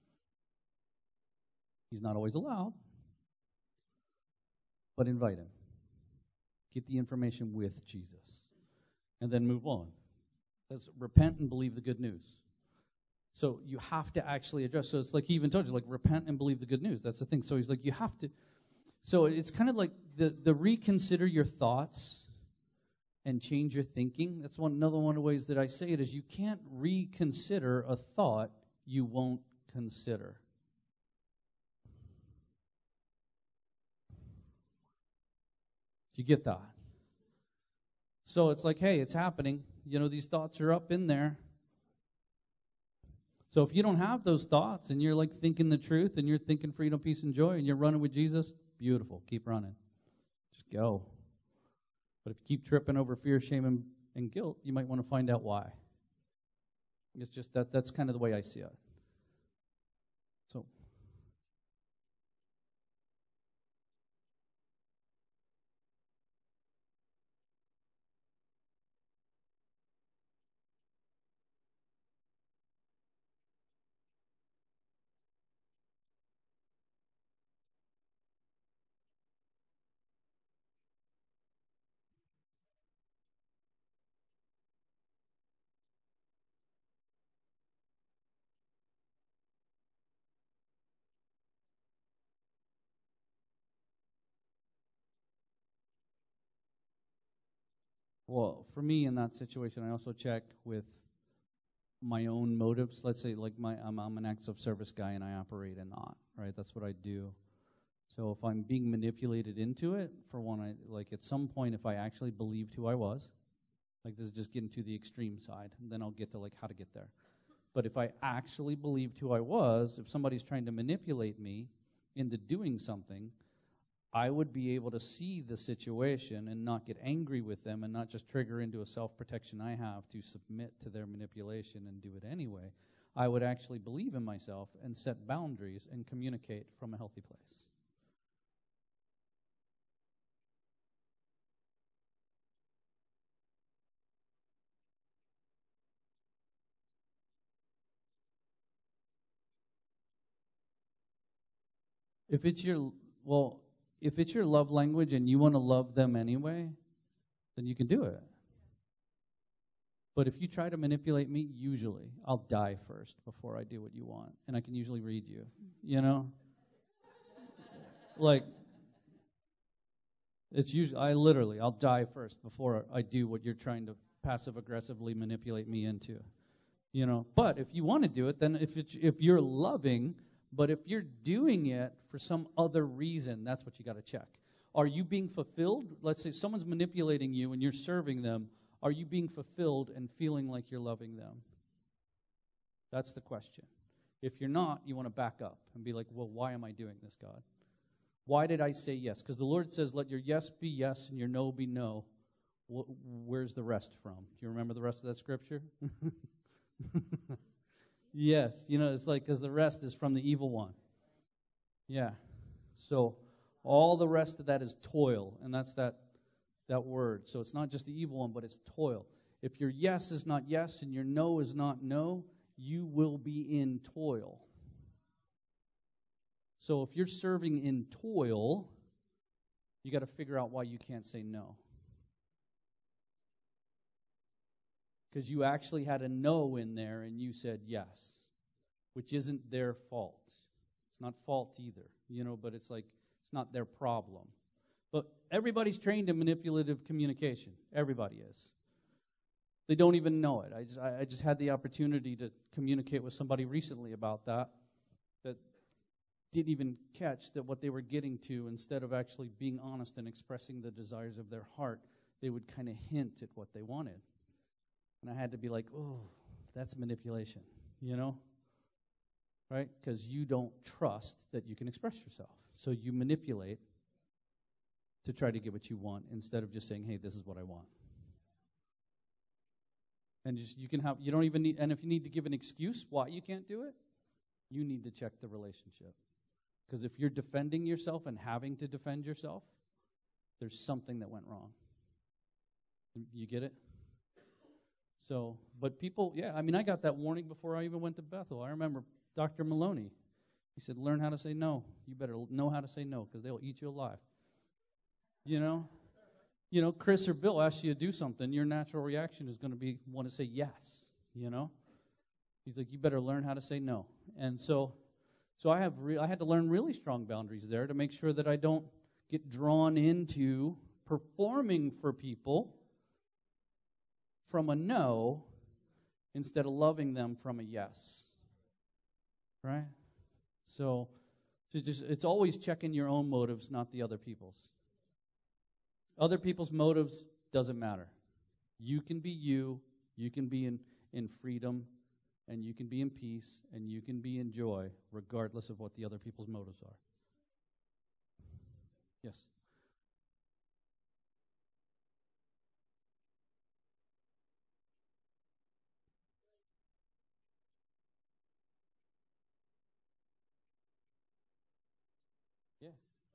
A: He's not always allowed, but invite him. Get the information with Jesus, and then move on. Let's repent and believe the good news. So you have to actually address. So it's like he even told you, repent and believe the good news. That's the thing. So he's like, you have to. So it's kind of like the reconsider your thoughts and change your thinking. That's another one of the ways that I say it is you can't reconsider a thought you won't consider. Do you get that? So it's like, hey, it's happening. These thoughts are up in there. So if you don't have those thoughts and you're thinking the truth and you're thinking freedom, peace, and joy and you're running with Jesus, beautiful. Keep running. Just go. But if you keep tripping over fear, shame, and guilt, you might want to find out why. It's just that's kind of the way I see it. So. Well, for me in that situation, I also check with my own motives. Let's say I'm an acts of service guy and I operate in that, right? That's what I do. So if I'm being manipulated into it, for one, at some point, if I actually believed who I was, this is just getting to the extreme side, and then I'll get to how to get there. But if I actually believed who I was, if somebody's trying to manipulate me into doing something, I would be able to see the situation and not get angry with them and not just trigger into a self-protection I have to submit to their manipulation and do it anyway. I would actually believe in myself and set boundaries and communicate from a healthy place. If it's your love language and you want to love them anyway, then you can do it. But if you try to manipulate me, usually I'll die first before I do what you want. And I can usually read you, it's usually, I'll die first before I do what you're trying to passive-aggressively manipulate me into. But if you want to do it, then if you're loving, but if you're doing it for some other reason, that's what you got to check. Are you being fulfilled? Let's say someone's manipulating you and you're serving them. Are you being fulfilled and feeling like you're loving them? That's the question. If you're not, you want to back up and be like, well, why am I doing this, God? Why did I say yes? Because the Lord says, let your yes be yes and your no be no. Where's the rest from? Do you remember the rest of that scripture? Yes, it's like because the rest is from the evil one. Yeah. So all the rest of that is toil, and that's that word. So it's not just the evil one, but it's toil. If your yes is not yes and your no is not no, you will be in toil. So if you're serving in toil, you got to figure out why you can't say no. Because you actually had a no in there and you said yes, which isn't their fault. It's not fault either, but it's like it's not their problem. But everybody's trained in manipulative communication. Everybody is. They don't even know it. I just had the opportunity to communicate with somebody recently about that didn't even catch that what they were getting to, instead of actually being honest and expressing the desires of their heart, they would kind of hint at what they wanted. And I had to be like, oh, that's manipulation, right? Because you don't trust that you can express yourself. So you manipulate to try to get what you want instead of just saying, hey, this is what I want. And you don't even need, and if you need to give an excuse why you can't do it, you need to check the relationship. Because if you're defending yourself and having to defend yourself, there's something that went wrong. You get it? So, but people, I got that warning before I even went to Bethel. I remember Dr. Maloney. He said, learn how to say no. You better know how to say no because they'll eat you alive. Chris or Bill asks you to do something, your natural reaction is going to be want to say yes, He's like, you better learn how to say no. And so I had to learn really strong boundaries there to make sure that I don't get drawn into performing for people from a no instead of loving them from a yes. Right? So it's always checking your own motives, not the other people's. Other people's motives doesn't matter. You can be you can be in freedom, and you can be in peace, and you can be in joy, regardless of what the other people's motives are. Yes? Yeah.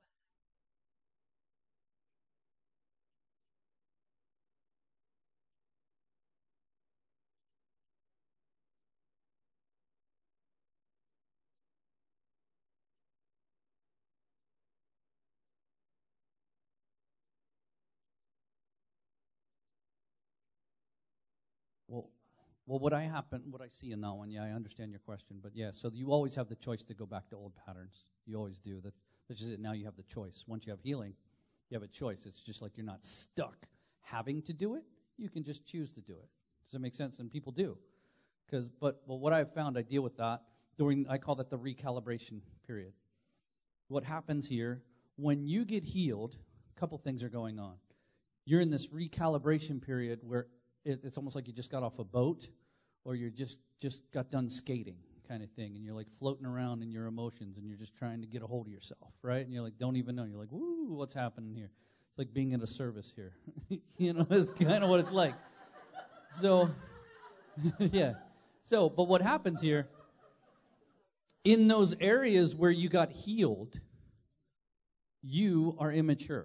A: Well, what I see in that one, I understand your question, but so you always have the choice to go back to old patterns. You always do. That's just it. Now you have the choice. Once you have healing, you have a choice. It's just like you're not stuck having to do it. You can just choose to do it. Does that make sense? And people do. But what I've found, I deal with that I call that the recalibration period. What happens here, when you get healed, a couple things are going on. You're in this recalibration period where it's almost like you just got off a boat or you just got done skating kind of thing, and you're like floating around in your emotions and you're just trying to get a hold of yourself, right? And you're like, don't even know. You're like, woo, what's happening here? It's like being in a service here. It's kind of what it's like. So, yeah. So, but what happens here, in those areas where you got healed, you are immature.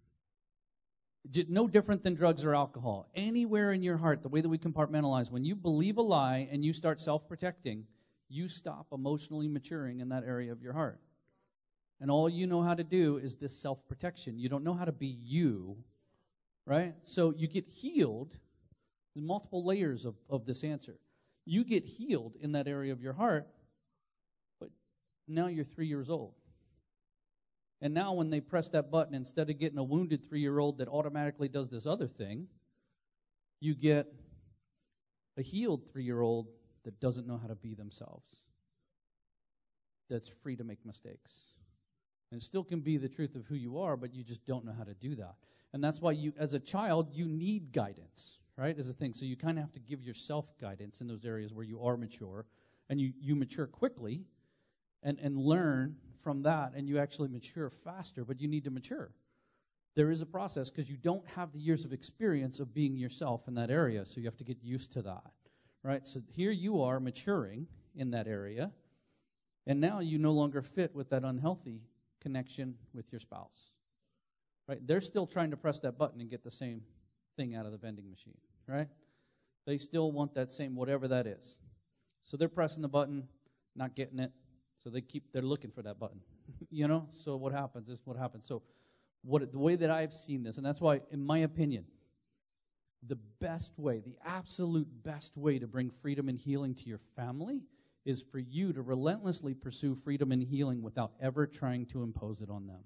A: No different than drugs or alcohol. Anywhere in your heart, the way that we compartmentalize, when you believe a lie and you start self-protecting, you stop emotionally maturing in that area of your heart. And all you know how to do is this self-protection. You don't know how to be you, right? So you get healed. There's multiple layers of this answer. You get healed in that area of your heart, but now you're 3 years old. And now when they press that button, instead of getting a wounded 3-year-old that automatically does this other thing, you get a healed 3-year-old that doesn't know how to be themselves, that's free to make mistakes. And it still can be the truth of who you are, but you just don't know how to do that. And that's why you, as a child, you need guidance, right, as a thing. So you kind of have to give yourself guidance in those areas where you are mature, and you mature quickly and learn from that, and you actually mature faster, but you need to mature. There is a process because you don't have the years of experience of being yourself in that area, so you have to get used to that, right? So here you are maturing in that area, and now you no longer fit with that unhealthy connection with your spouse, right? They're still trying to press that button and get the same thing out of the vending machine, right? They still want that same whatever that is. So they're pressing the button, not getting it. So they're looking for that button, So what happens is what happens. So the way that I've seen this, and that's why, in my opinion, the best way, the absolute best way to bring freedom and healing to your family is for you to relentlessly pursue freedom and healing without ever trying to impose it on them.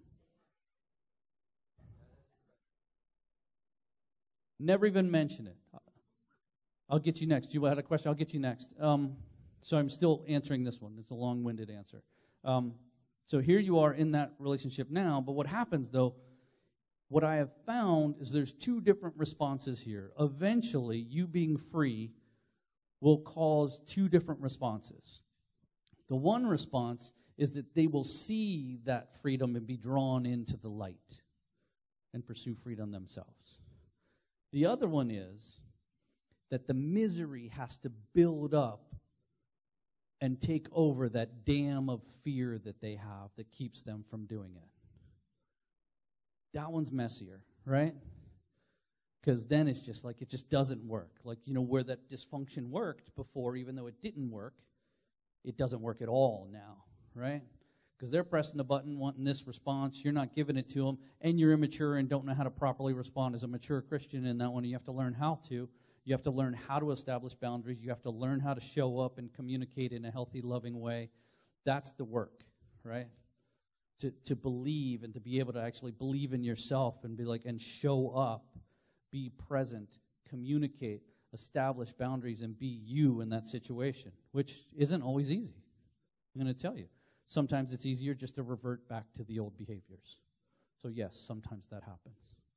A: Never even mention it. I'll get you next. You had a question? I'll get you next. So I'm still answering this one. It's a long-winded answer. So here you are in that relationship now, but what happens, though, what I have found is there's two different responses here. Eventually, you being free will cause two different responses. The one response is that they will see that freedom and be drawn into the light and pursue freedom themselves. The other one is that the misery has to build up and take over that dam of fear that they have that keeps them from doing it. That one's messier, right? Because then it's just like it just doesn't work. Like, where that dysfunction worked before, even though it didn't work, it doesn't work at all now, right? Because they're pressing the button, wanting this response. You're not giving it to them, and you're immature and don't know how to properly respond as a mature Christian in that one. You have to learn how to. You have to learn how to establish boundaries. You have to learn how to show up and communicate in a healthy, loving way. That's the work, right? To believe and to be able to actually believe in yourself and be like, and show up, be present, communicate, establish boundaries, and be you in that situation, which isn't always easy. I'm going to tell you. Sometimes it's easier just to revert back to the old behaviors. So yes, sometimes that happens.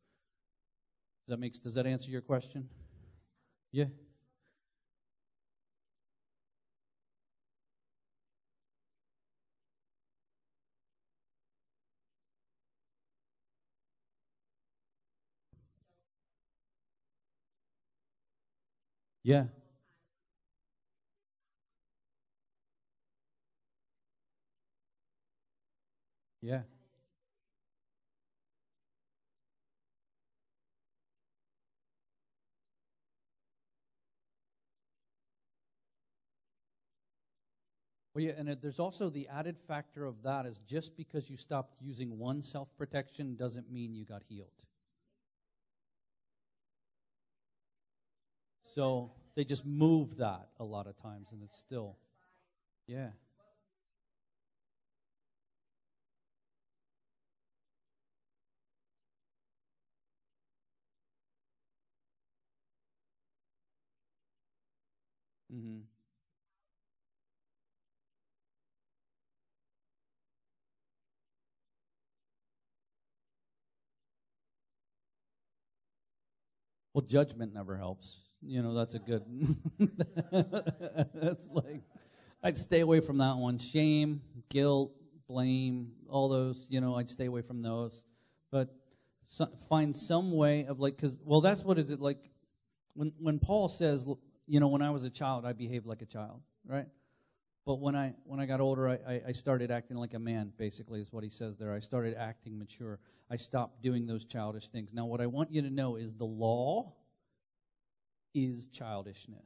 A: Does that answer your question? Yeah. Yeah. Yeah. Well, yeah, and there's also the added factor of that is just because you stopped using one self-protection doesn't mean you got healed. So they just move that a lot of times, and it's still, yeah. Mm-hmm. Well, judgment never helps. That's a good. That's like, I'd stay away from that one. Shame, guilt, blame, all those. I'd stay away from those. But find some way of that's what is it like when Paul says, when I was a child, I behaved like a child, right? But when I got older, I started acting like a man, basically, is what he says there. I started acting mature. I stopped doing those childish things. Now, what I want you to know is the law is childishness.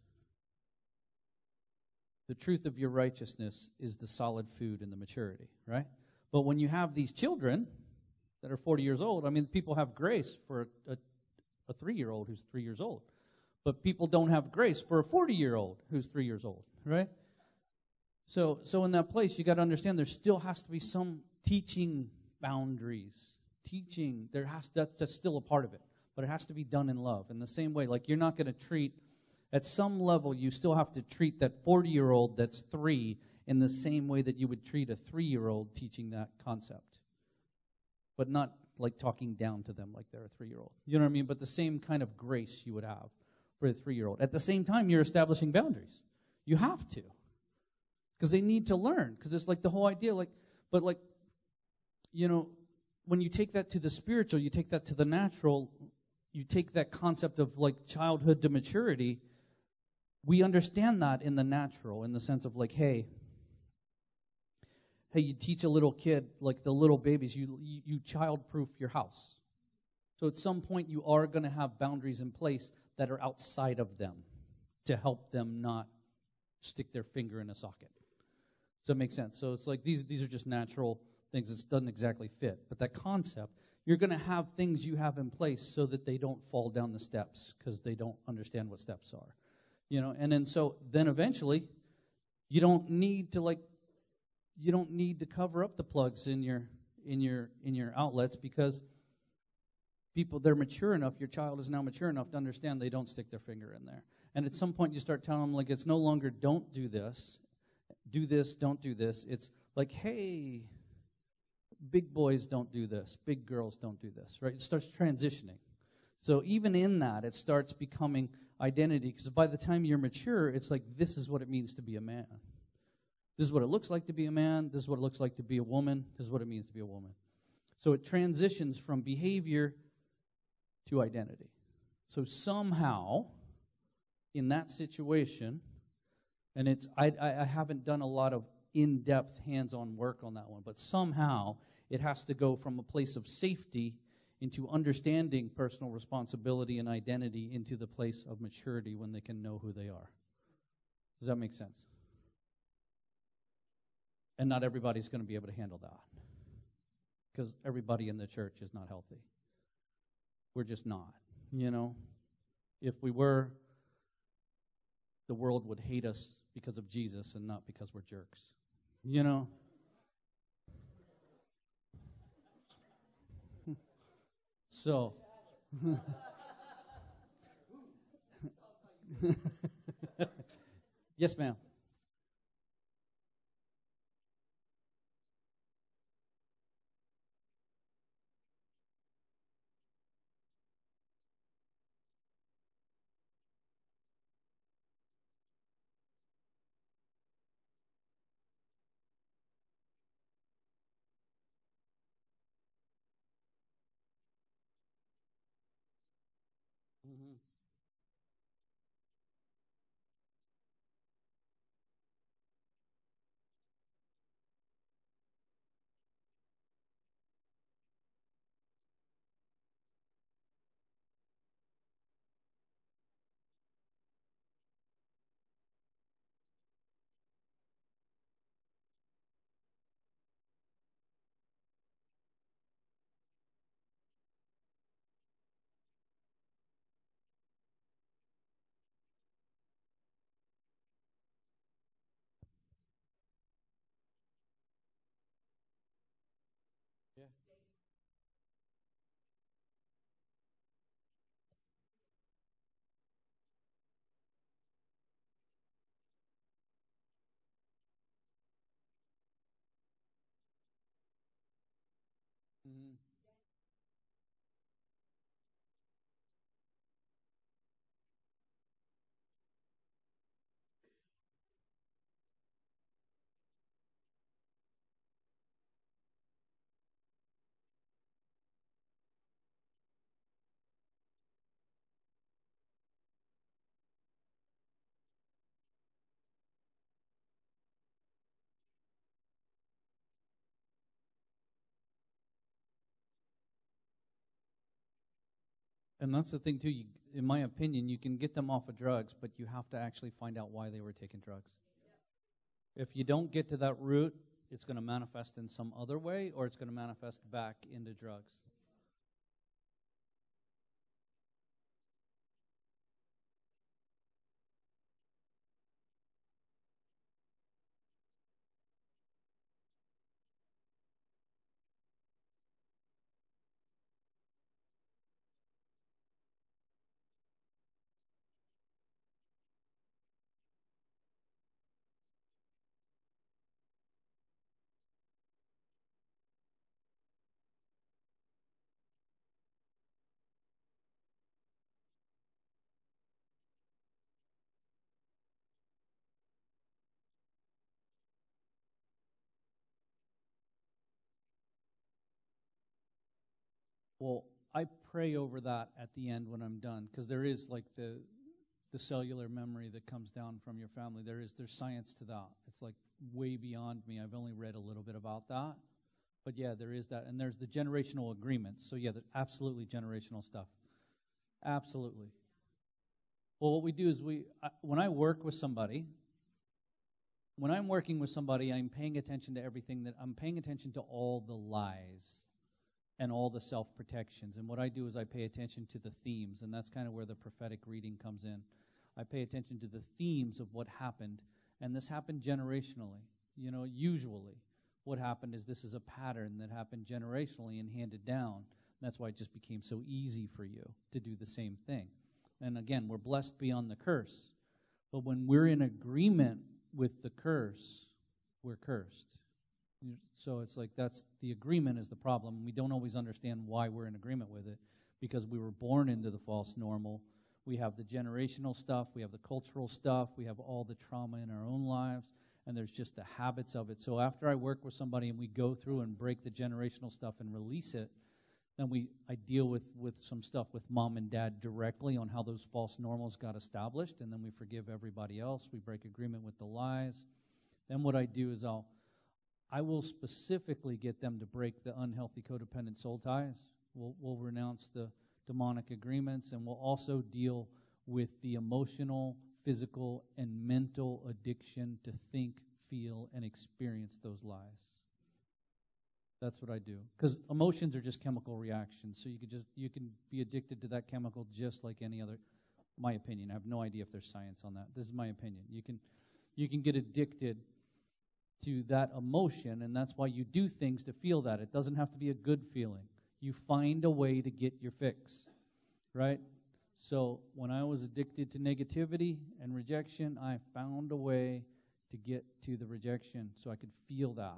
A: The truth of your righteousness is the solid food and the maturity, right? But when you have these children that are 40 years old, people have grace for a 3-year-old who's 3 years old. But people don't have grace for a 40-year-old who's 3 years old, right? So in that place, you got to understand there still has to be some teaching boundaries. Teaching, that's still a part of it, but it has to be done in love. In the same way, like you're not going to treat, at some level, you still have to treat that 40-year-old that's 3 in the same way that you would treat a 3-year-old teaching that concept, but not like talking down to them like they're a 3-year-old. You know what I mean? But the same kind of grace you would have for a 3-year-old. At the same time, you're establishing boundaries. You have to. Because they need to learn. Because it's like the whole idea, when you take that to the spiritual, you take that to the natural, you take that concept of like childhood to maturity, we understand that in the natural, in the sense of like, hey, you teach a little kid, like the little babies, you child-proof your house. So at some point you are going to have boundaries in place that are outside of them to help them not stick their finger in a socket. Does that make sense? So it's like these are just natural things. It doesn't exactly fit. But that concept, you're going to have things you have in place so that they don't fall down the steps because they don't understand what steps are. And then eventually you don't need to cover up the plugs in your outlets because they're mature enough, your child is now mature enough to understand they don't stick their finger in there. And at some point you start telling them, like, it's no longer don't do this, don't do this. It's like, hey, big boys don't do this, big girls don't do this, right? It starts transitioning. So even in that, it starts becoming identity, because by the time you're mature, it's like, this is what it means to be a man. This is what it looks like to be a man. This is what it looks like to be a woman. This is what it means to be a woman. So it transitions from behavior to identity. So somehow, in that situation, and I haven't done a lot of in-depth hands-on work on that one, but somehow it has to go from a place of safety into understanding personal responsibility and identity into the place of maturity when they can know who they are. Does that make sense? And not everybody's going to be able to handle that, because everybody in the church is not healthy. We're just not. If we were, the world would hate us because of Jesus and not because we're jerks. So, yes, ma'am. Mm-hmm. Yeah. Mm-hmm. And that's the thing too. In my opinion, you can get them off of drugs, but you have to actually find out why they were taking drugs. If you don't get to that root, it's going to manifest in some other way, or it's going to manifest back into drugs. Well, I pray over that at the end when I'm done, because there is like the cellular memory that comes down from your family. There's science to that. It's like way beyond me. I've only read a little bit about that. But yeah, there is that. And there's the generational agreements. So yeah, absolutely generational stuff. Absolutely. Well, what we do is when I work with somebody, when I'm working with somebody, I'm paying attention to everything I'm paying attention to all the lies and all the self-protections. And what I do is I pay attention to the themes, and that's kind of where the prophetic reading comes in. I pay attention to the themes of what happened, and this happened generationally. Usually what happened is this is a pattern that happened generationally and handed down. That's why it just became so easy for you to do the same thing. And again, we're blessed beyond the curse. But when we're in agreement with the curse, we're cursed. So it's like that's the agreement is the problem. We don't always understand why we're in agreement with it because we were born into the false normal. We have the generational stuff. We have the cultural stuff. We have all the trauma in our own lives. And there's just the habits of it. So after I work with somebody and we go through and break the generational stuff and release it, then I deal with some stuff with mom and dad directly on how those false normals got established, and then we forgive everybody else. We break agreement with the lies. Then what I do is I will specifically get them to break the unhealthy codependent soul ties. We'll renounce the demonic agreements, and we'll also deal with the emotional, physical, and mental addiction to think, feel, and experience those lies. That's what I do. Because emotions are just chemical reactions. So you can be addicted to that chemical just like any other. My opinion. I have no idea if there's science on that. This is my opinion. You can get addicted to that emotion, and that's why you do things to feel that. It doesn't have to be a good feeling. You find a way to get your fix, right? So when I was addicted to negativity and rejection, I found a way to get to the rejection so I could feel that.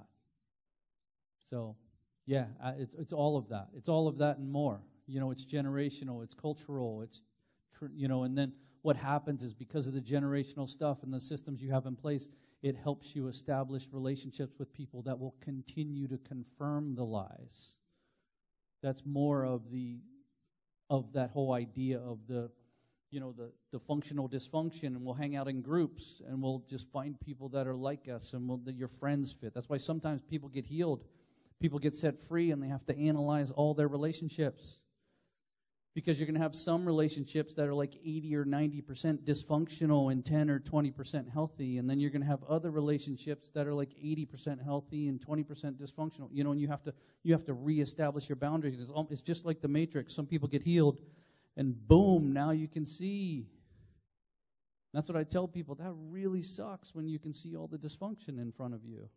A: So, yeah, it's all of that. It's all of that and more. It's generational, it's cultural, and then what happens is because of the generational stuff and the systems you have in place, it helps you establish relationships with people that will continue to confirm the lies. That's more of that whole idea of the functional dysfunction, and we'll hang out in groups, and we'll just find people that are like us, and your friends fit. That's why sometimes people get healed. People get set free, and they have to analyze all their relationships. Because you're going to have some relationships that are like 80 or 90% dysfunctional and 10 or 20% healthy. And then you're going to have other relationships that are like 80% healthy and 20% dysfunctional. And you have to reestablish your boundaries. It's just like the Matrix. Some people get healed, and boom, now you can see. That's what I tell people. That really sucks when you can see all the dysfunction in front of you.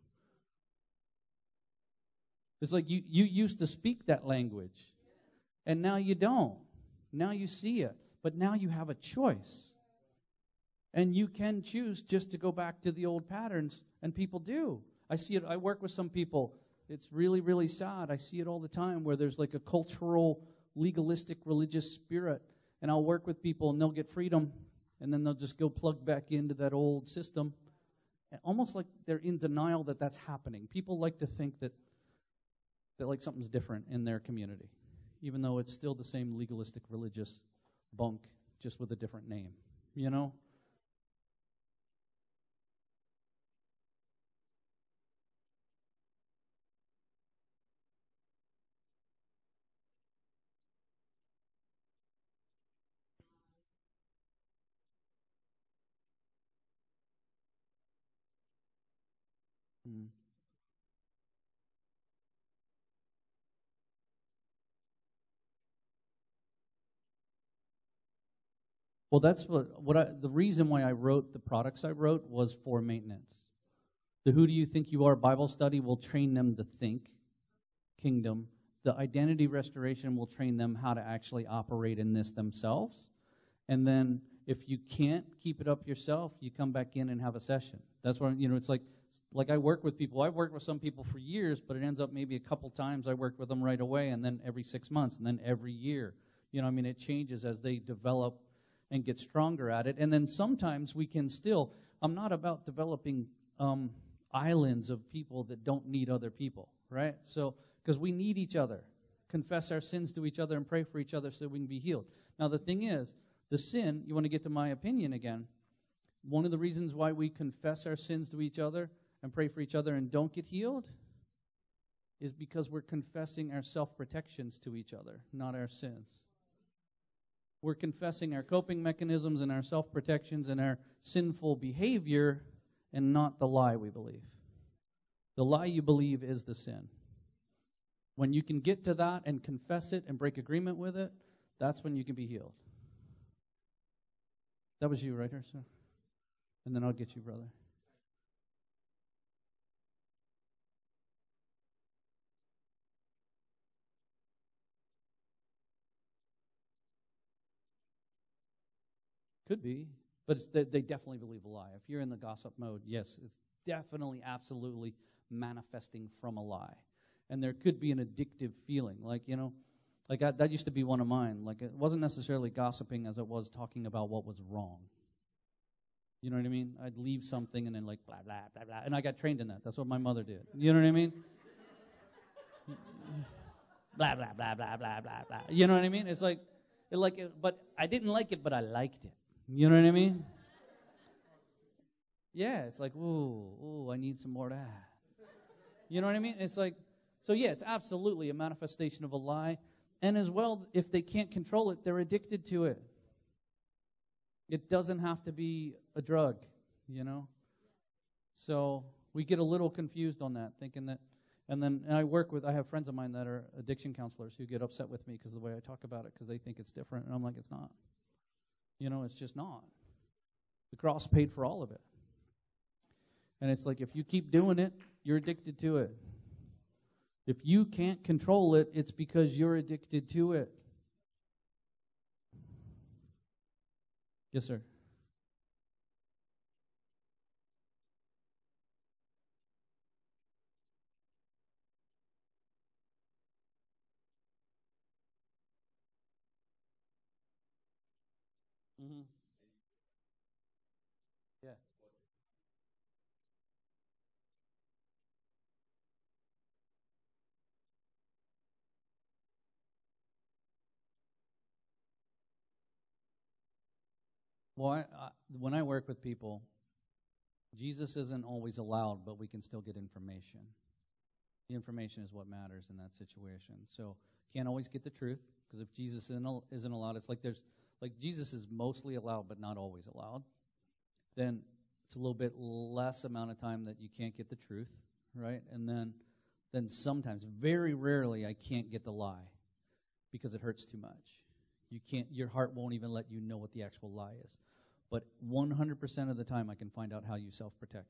A: It's like you used to speak that language, and now you don't. Now you see it, but now you have a choice. And you can choose just to go back to the old patterns, and people do. I see it. I work with some people. It's really, really sad. I see it all the time where there's like a cultural, legalistic, religious spirit, and I'll work with people, and they'll get freedom, and then they'll just go plug back into that old system, and almost like they're in denial that that's happening. People like to think that like something's different in their community, even though it's still the same legalistic religious bunk, just with a different name, Mm. Well, that's the reason why I wrote the products I wrote was for maintenance. The Who Do You Think You Are Bible study will train them to think kingdom. The identity restoration will train them how to actually operate in this themselves. And then if you can't keep it up yourself, you come back in and have a session. That's why, it's like I work with people. I've worked with some people for years, but it ends up maybe a couple times I work with them right away, and then every 6 months, and then every year. It changes as they develop and get stronger at it. And then sometimes we can still, I'm not about developing islands of people that don't need other people, right? So, because we need each other. Confess our sins to each other and pray for each other so we can be healed. Now, the thing is, The sin, you want to get to my opinion again, one of the reasons why we confess our sins to each other and pray for each other and don't get healed is because we're confessing our self-protections to each other, not our sins. We're confessing our coping mechanisms and our self-protections and our sinful behavior and not the lie we believe. The lie you believe is the sin. When you can get to that and confess it and break agreement with it, that's when you can be healed. That was you right here, sir? And then I'll get you, brother. Could be, but they definitely believe a lie. If you're in the gossip mode, yes, it's definitely, absolutely manifesting from a lie. And there could be an addictive feeling, that used to be one of mine. Like, it wasn't necessarily gossiping as it was talking about what was wrong. You know what I mean? I'd leave something and then blah, blah, blah, blah. And I got trained in that. That's what my mother did. You know what I mean? Blah, blah, blah, blah, blah, blah, blah. You know what I mean? It's but I didn't like it, but I liked it. You know what I mean? Yeah, it's like, ooh, I need some more of that. You know what I mean? It's like, so yeah, it's absolutely a manifestation of a lie. And as well, if they can't control it, they're addicted to it. It doesn't have to be a drug, So we get a little confused on that, thinking that, and I have friends of mine that are addiction counselors who get upset with me because of the way I talk about it because they think it's different. And I'm like, it's not. It's just not. The cross paid for all of it. And it's like, if you keep doing it, you're addicted to it. If you can't control it, it's because you're addicted to it. Yes, sir. Mm-hmm. Yeah. Well, when I work with people, Jesus isn't always allowed, but we can still get information. The information is what matters in that situation. So can't always get the truth, because if Jesus isn't allowed, it's like Jesus is mostly allowed, but not always allowed. Then it's a little bit less amount of time that you can't get the truth, right? And then sometimes, very rarely, I can't get the lie because it hurts too much. Your heart won't even let you know what the actual lie is. But 100% of the time, I can find out how you self-protect.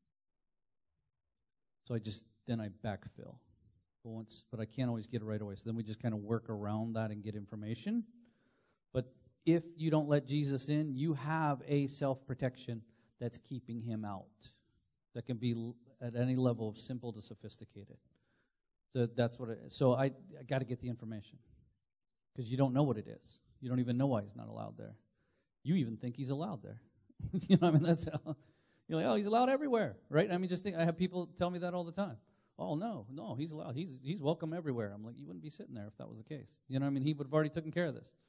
A: So I backfill. But I can't always get it right away. So then we just kind of work around that and get information. But if you don't let Jesus in, you have a self-protection that's keeping him out. That can be at any level of simple to sophisticated. So that's what it is. So I got to get the information. Because you don't know what it is. You don't even know why he's not allowed there. You even think he's allowed there. That's how, you're like, oh, he's allowed everywhere, right? I have people tell me that all the time. Oh, no, he's allowed. He's welcome everywhere. I'm like, you wouldn't be sitting there if that was the case. He would have already taken care of this.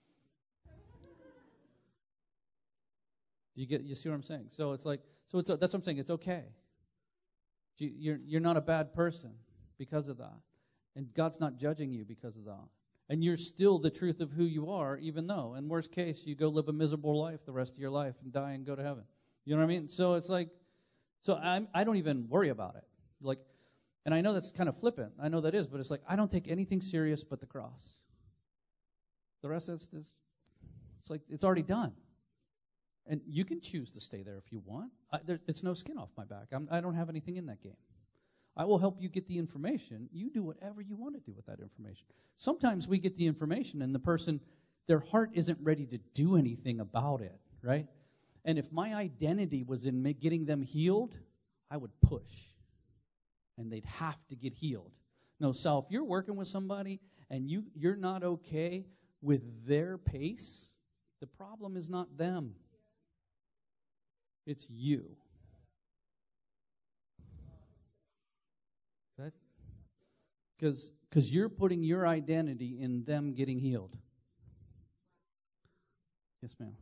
A: You see what I'm saying? So it's like, that's what I'm saying. It's okay. You're not a bad person because of that. And God's not judging you because of that. And you're still the truth of who you are, even though, in worst case, you go live a miserable life the rest of your life and die and go to heaven. You know what I mean? So it's like, I don't even worry about it. Like, and I know that's kind of flippant. I know that is, but it's like, I don't take anything serious but the cross. The rest of it's like, it's already done. And you can choose to stay there if you want. It's no skin off my back. I don't have anything in that game. I will help you get the information. You do whatever you want to do with that information. Sometimes we get the information and the person, their heart isn't ready to do anything about it, right? And if my identity was in getting them healed, I would push. And they'd have to get healed. No, Sal, if you're working with somebody and you're not okay with their pace, the problem is not them. It's you. Because you're putting your identity in them getting healed. Yes, ma'am.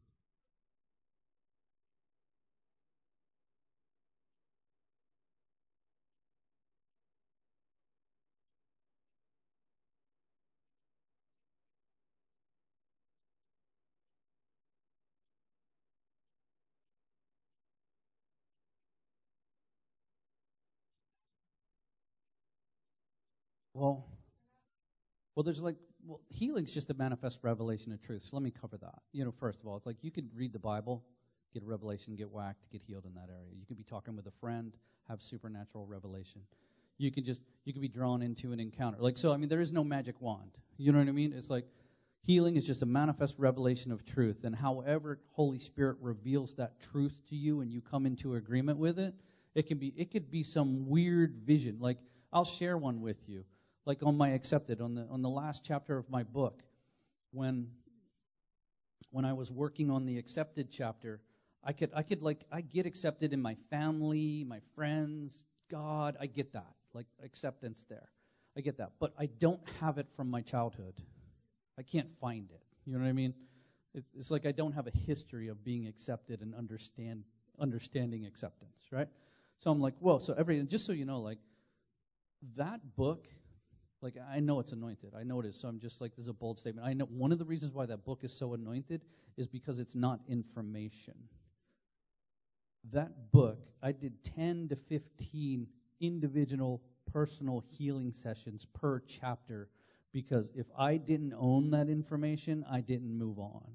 A: Well, there's healing's just a manifest revelation of truth. So let me cover that. First of all, it's like you could read the Bible, get a revelation, get whacked, get healed in that area. You could be talking with a friend, have supernatural revelation. You could be drawn into an encounter. There is no magic wand. You know what I mean? It's like healing is just a manifest revelation of truth. And however Holy Spirit reveals that truth to you and you come into agreement with it, it could be some weird vision. Like, I'll share one with you. Like on my Accepted, on the last chapter of my book, when I was working on the Accepted chapter, I get accepted in my family, my friends, God. I get that, like acceptance there. I get that, but I don't have it from my childhood. I can't find it. You know what I mean? It's like I don't have a history of being accepted and understanding acceptance, right? So I'm like, whoa. So just so you know, like that book. Like, I know it's anointed. I know it is. So I'm just like, this is a bold statement. I know one of the reasons why that book is so anointed is because it's not information. That book, I did 10 to 15 individual personal healing sessions per chapter because if I didn't own that information, I didn't move on.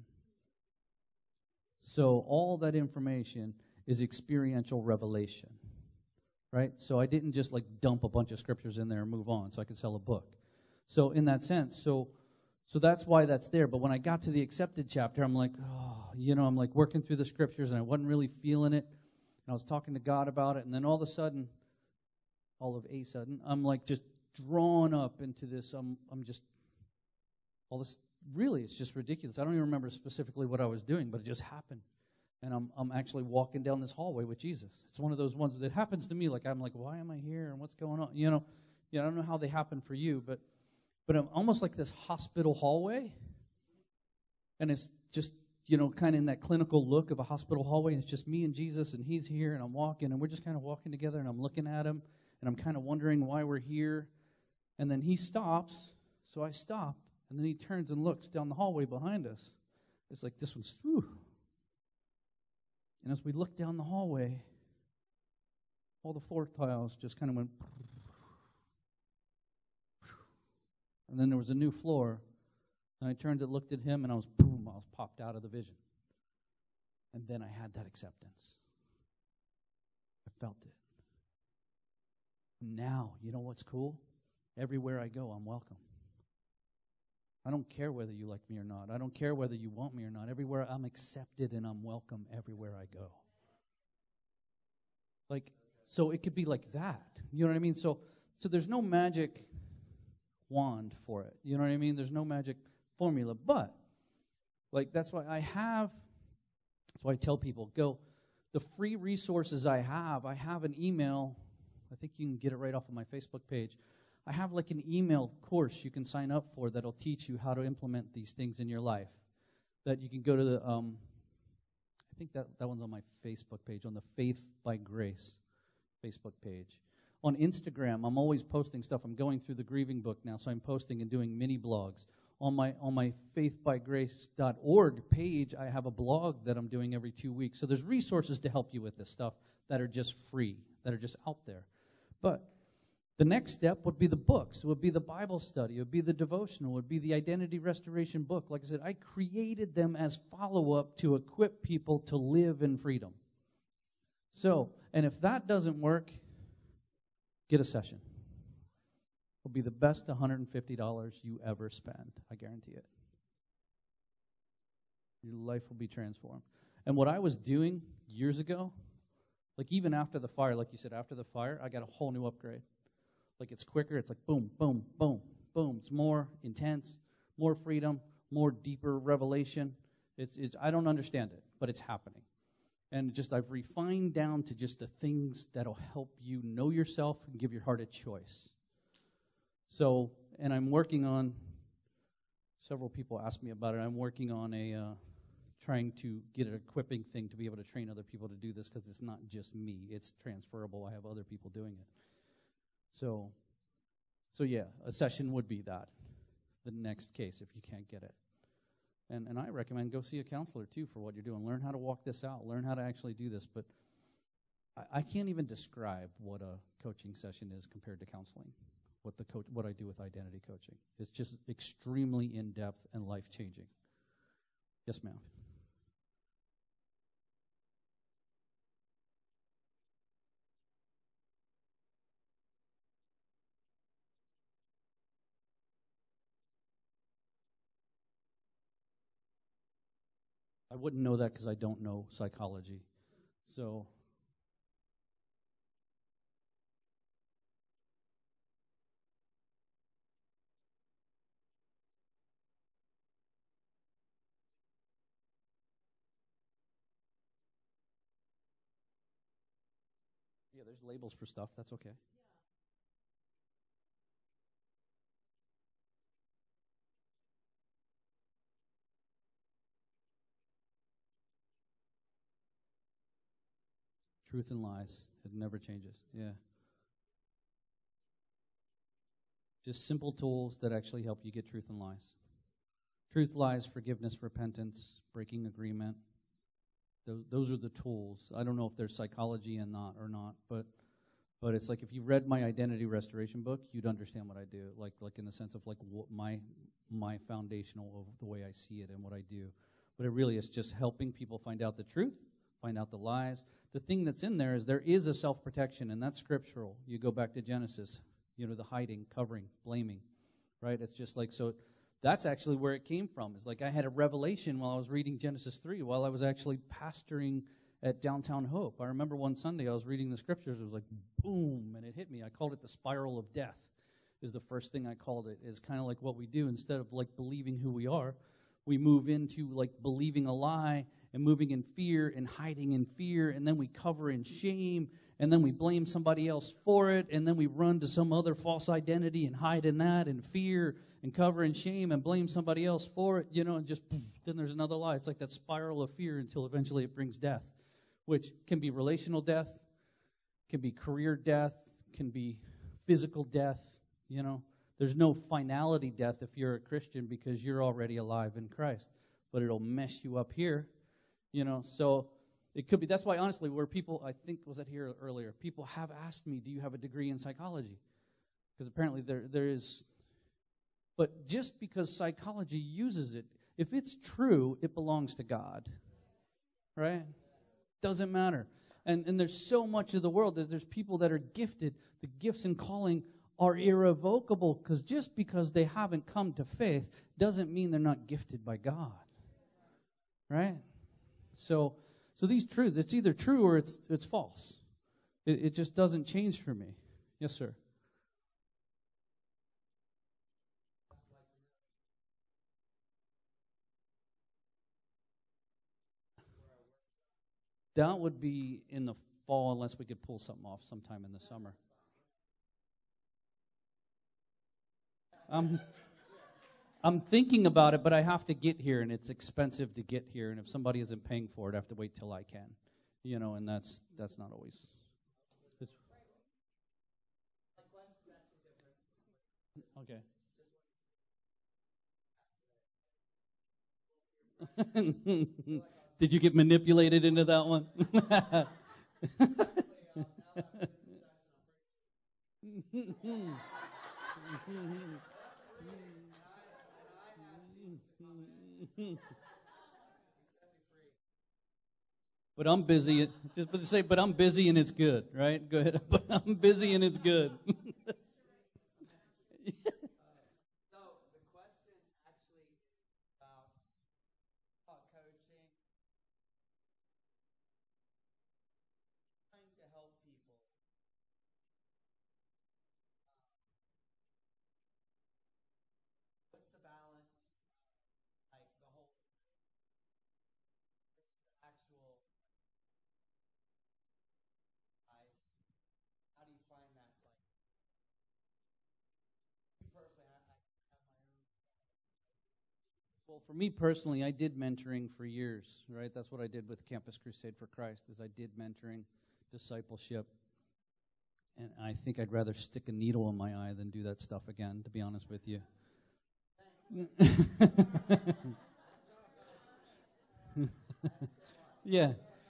A: So all that information is experiential revelation. Right? So I didn't just like dump a bunch of scriptures in there and move on so I could sell a book. So in that sense, so that's why that's there. But when I got to the Accepted chapter, I'm like, I'm like working through the scriptures and I wasn't really feeling it. And I was talking to God about it. And then all of a sudden, I'm like just drawn up into this. I'm just, all this, really, it's just ridiculous. I don't even remember specifically what I was doing, but it just happened. And I'm actually walking down this hallway with Jesus. It's one of those ones that happens to me. Like I'm like, why am I here and what's going on? I don't know how they happen for you, but I'm almost like this hospital hallway, and it's just kind of in that clinical look of a hospital hallway. And it's just me and Jesus, and He's here, and I'm walking, and we're just kind of walking together, and I'm looking at Him, and I'm kind of wondering why we're here, and then He stops, so I stop, and then He turns and looks down the hallway behind us. It's like this one's through. And as we looked down the hallway, all the floor tiles just kind of went. And then there was a new floor. And I turned and looked at him, and I was popped out of the vision. And then I had that acceptance. I felt it. Now, you know what's cool? Everywhere I go, I'm welcome. I don't care whether you like me or not. I don't care whether you want me or not. Everywhere I'm accepted and I'm welcome everywhere I go. Like, so it could be like that. You know what I mean? So there's no magic wand for it. You know what I mean? There's no magic formula. But, like, that's why I tell people, go, the free resources I have an email. I think you can get it right off of my Facebook page. I have like an email course you can sign up for that'll teach you how to implement these things in your life. That you can go to the, I think that one's on my Facebook page, on the Faith by Grace Facebook page. On Instagram, I'm always posting stuff. I'm going through the grieving book now, so I'm posting and doing mini blogs. On my faithbygrace.org page, I have a blog that I'm doing every 2 weeks. So there's resources to help you with this stuff that are just free, that are just out there. But the next step would be the books. It would be the Bible study. It would be the devotional. It would be the identity restoration book. Like I said, I created them as follow-up to equip people to live in freedom. So, and if that doesn't work, get a session. It'll be the best $150 you ever spend. I guarantee it. Your life will be transformed. And what I was doing years ago, like even after the fire, like you said, after the fire, I got a whole new upgrade. Like it's quicker. It's like boom, boom, boom, boom. It's more intense, more freedom, more deeper revelation. It's I don't understand it, but it's happening. And just I've refined down to just the things that'll help you know yourself and give your heart a choice. So, and I'm working on, several people asked me about it, I'm working on trying to get an equipping thing to be able to train other people to do this, because it's not just me. It's transferable. I have other people doing it. So yeah, a session would be that, the next case if you can't get it. And I recommend go see a counselor too for what you're doing. Learn how to walk this out. Learn how to actually do this. But I can't even describe what a coaching session is compared to counseling. What I do with identity coaching. It's just extremely in-depth and life-changing. Yes, ma'am. I wouldn't know that because I don't know psychology. So yeah, there's labels for stuff. That's okay. Truth and lies. It never changes. Yeah. Just simple tools that actually help you get truth and lies. Truth, lies, forgiveness, repentance, breaking agreement. Those are the tools. I don't know if there's psychology in that or not, but it's like if you read my identity restoration book, you'd understand what I do. Like in the sense of like what my foundational of the way I see it and what I do. But it really is just helping people find out the truth, find out the lies. The thing that's in there is a self-protection, and that's scriptural. You go back to Genesis, the hiding, covering, blaming, right? It's just like, so that's actually where it came from. It's like I had a revelation while I was reading Genesis 3, while I was actually pastoring at Downtown Hope. I remember one Sunday I was reading the scriptures. It was like, boom, and it hit me. I called it the spiral of death is the first thing I called it. It's kind of like what we do. Instead of like believing who we are, we move into like believing a lie and moving in fear and hiding in fear, and then we cover in shame, and then we blame somebody else for it, and then we run to some other false identity and hide in that and fear and cover in shame and blame somebody else for it, and just then there's another lie. It's like that spiral of fear until eventually it brings death, which can be relational death, can be career death, can be physical death. There's no finality death if you're a Christian because you're already alive in Christ, but it'll mess you up here. So it could be. That's why, honestly, where people, I think, was it here earlier, people have asked me, do you have a degree in psychology? Because apparently there is. But just because psychology uses it, if it's true, it belongs to God, right? Doesn't matter. And there's so much of the world. There's people that are gifted. The gifts and calling are irrevocable, because just because they haven't come to faith doesn't mean they're not gifted by God, right? So these truths, it's either true or it's false. It just doesn't change for me. Yes, sir. That would be in the fall, unless we could pull something off sometime in the summer. I'm thinking about it, but I have to get here, and it's expensive to get here. And if somebody isn't paying for it, I have to wait till I can. And that's not always. Okay. Did you get manipulated into that one? But I'm busy. Just to say, but I'm busy and it's good, right? Go ahead. But I'm busy and it's good. Well, for me personally, I did mentoring for years, right? That's what I did with Campus Crusade for Christ, is I did mentoring, discipleship. And I think I'd rather stick a needle in my eye than do that stuff again, to be honest with you. Yeah.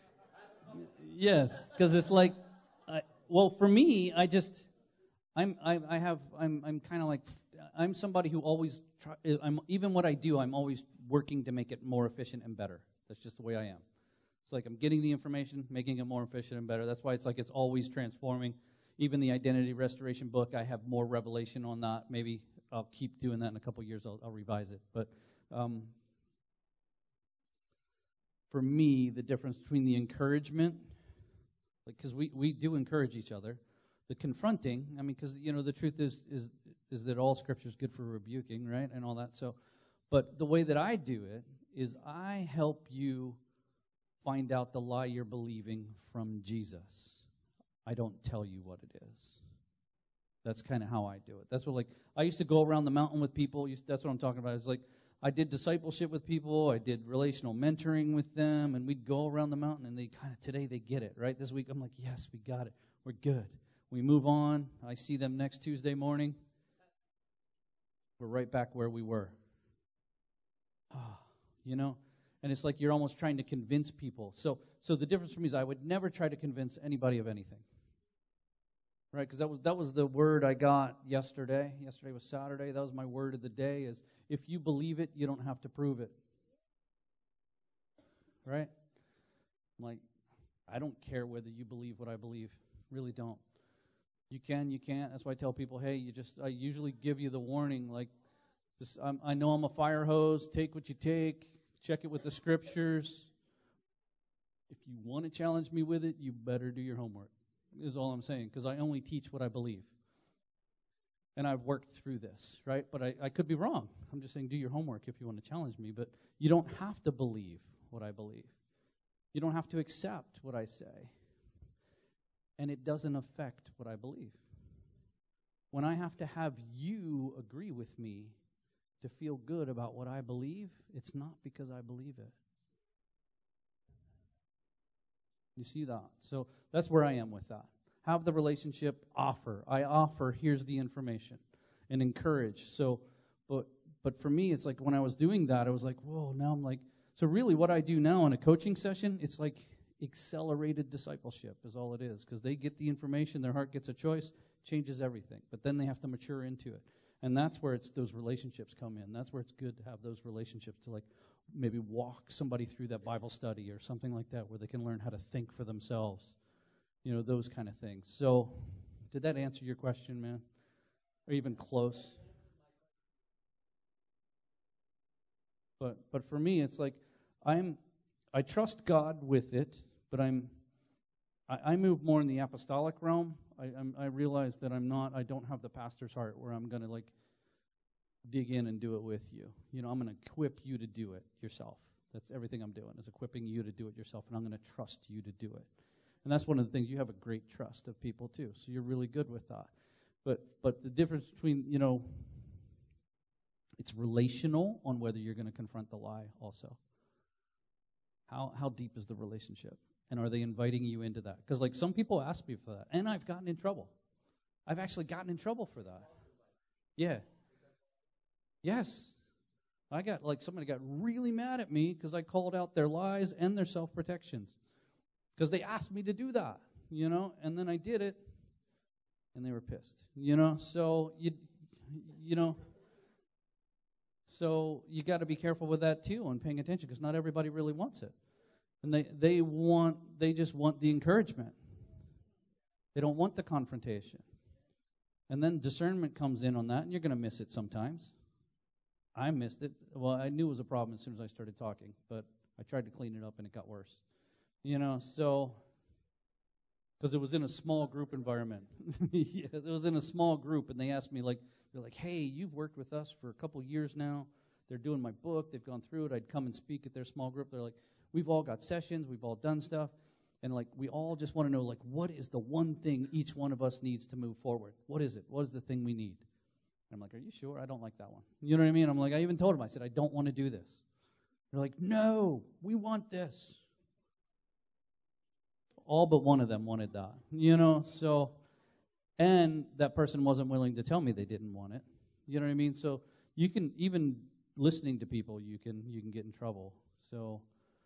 A: Yes, because it's like, well, for me, I'm kind of like, I'm somebody who always even what I do, I'm always working to make it more efficient and better. That's just the way I am. It's like I'm getting the information, making it more efficient and better. That's why it's like it's always transforming. Even the identity restoration book, I have more revelation on that. Maybe I'll keep doing that in a couple of years. I'll revise it. But for me, the difference between the encouragement, because we do encourage each other, the confronting, I mean, because the truth is that all Scripture is good for rebuking, right, and all that. So, but the way that I do it is I help you find out the lie you're believing from Jesus. I don't tell you what it is. That's kind of how I do it. That's what, like, I used to go around the mountain with people. That's what I'm talking about. It's like I did discipleship with people. I did relational mentoring with them, and we'd go around the mountain, and today they get it, right? This week I'm like, yes, we got it. We're good. We move on. I see them next Tuesday morning. We're right back where we were. And it's like you're almost trying to convince people. So the difference for me is I would never try to convince anybody of anything. Right? Because that was the word I got yesterday. Yesterday was Saturday. That was my word of the day, is if you believe it, you don't have to prove it. Right? I'm like, I don't care whether you believe what I believe. Really don't. You can, you can't. That's why I tell people, hey, I usually give you the warning, like, I know I'm a fire hose. Take what you take. Check it with the Scriptures. If you want to challenge me with it, you better do your homework, is all I'm saying, because I only teach what I believe. And I've worked through this, right? But I could be wrong. I'm just saying do your homework if you want to challenge me, but you don't have to believe what I believe. You don't have to accept what I say. And it doesn't affect what I believe. When I have to have you agree with me to feel good about what I believe, it's not because I believe it. You see that? So that's where I am with that. Have the relationship, offer. I offer, here's the information, and encourage. So, but for me, it's like when I was doing that, I was like, whoa, now I'm like, so really what I do now in a coaching session, it's like accelerated discipleship is all it is, because they get the information, their heart gets a choice, changes everything. But then they have to mature into it. And that's where those relationships come in. That's where it's good to have those relationships, to like maybe walk somebody through that Bible study or something like that, where they can learn how to think for themselves. Those kind of things. So, did that answer your question, man? Or even close? But for me, it's like I trust God with it, but I move more in the apostolic realm. I realize that I don't have the pastor's heart where I'm going to like dig in and do it with you. I'm going to equip you to do it yourself. That's everything I'm doing, is equipping you to do it yourself, and I'm going to trust you to do it. And that's one of the things, you have a great trust of people too, so you're really good with that. But the difference between, it's relational on whether you're going to confront the lie also. How deep is the relationship? And are they inviting you into that? Because like some people ask me for that, and I've gotten in trouble. I've actually gotten in trouble for that. Yeah. Yes. Somebody got really mad at me because I called out their lies and their self-protections. Because they asked me to do that, and then I did it, and they were pissed, So so you got to be careful with that too, and paying attention, because not everybody really wants it, and they just want the encouragement. They don't want the confrontation, and then discernment comes in on that, and you're going to miss it sometimes. I missed it. Well, I knew it was a problem as soon as I started talking, but I tried to clean it up, and it got worse. So, because it was in a small group environment. Yes, it was in a small group, and they asked me, they're like, hey, you've worked with us for a couple years now. They're doing my book. They've gone through it. I'd come and speak at their small group. They're like, we've all got sessions. We've all done stuff. And, we all just want to know, what is the one thing each one of us needs to move forward? What is it? What is the thing we need? I'm like, are you sure? I don't like that one. You know what I mean? I'm like, I even told them, I said, I don't want to do this. They're like, no, we want this. All but one of them wanted that. So, and that person wasn't willing to tell me they didn't want it. You know what I mean? So you can, even listening to people, you can get in trouble. So,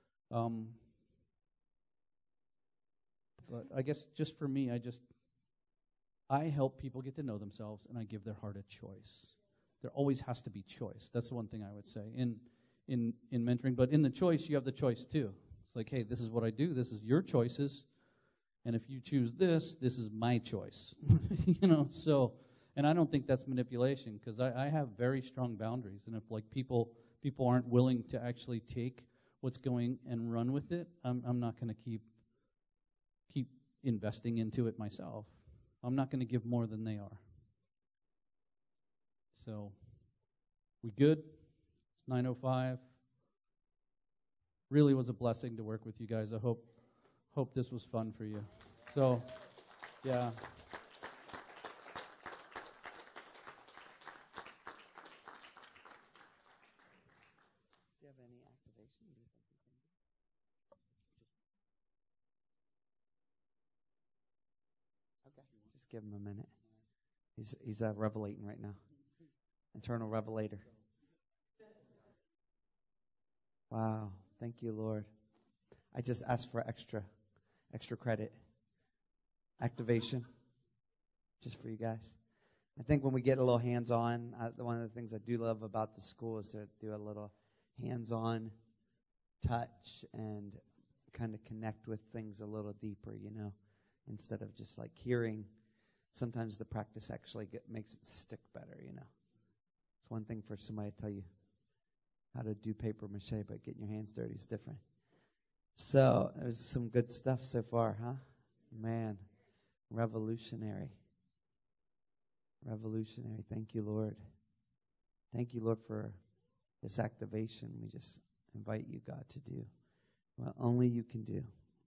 A: but I guess just for me, I help people get to know themselves, and I give their heart a choice. There always has to be choice. That's the one thing I would say in mentoring. But in the choice, you have the choice too. It's like, hey, this is what I do. This is your choices. And if you choose this is my choice. So, and I don't think that's manipulation, because I have very strong boundaries. And if like people aren't willing to actually take what's going and run with it, I'm not going to keep investing into it myself. I'm not going to give more than they are. So, we good? It's 9:05. Really was a blessing to work with you guys. I hope this was fun for you. So, yeah.
B: Do you have any activation? Do you think we can do? Okay, just give him a minute. He's revelating right now. Internal revelator. Wow. Thank you, Lord. I just asked for extra credit. Activation. Just for you guys. I think when we get a little hands-on, one of the things I do love about the school is to do a little hands-on touch and kind of connect with things a little deeper, instead of just like hearing. Sometimes the practice actually makes it stick better, It's one thing for somebody to tell you how to do paper mache, but getting your hands dirty is different. So it was some good stuff so far, huh? Man, revolutionary. Thank you, Lord. Thank you, Lord, for this activation. We just invite you, God, to do what only you can do.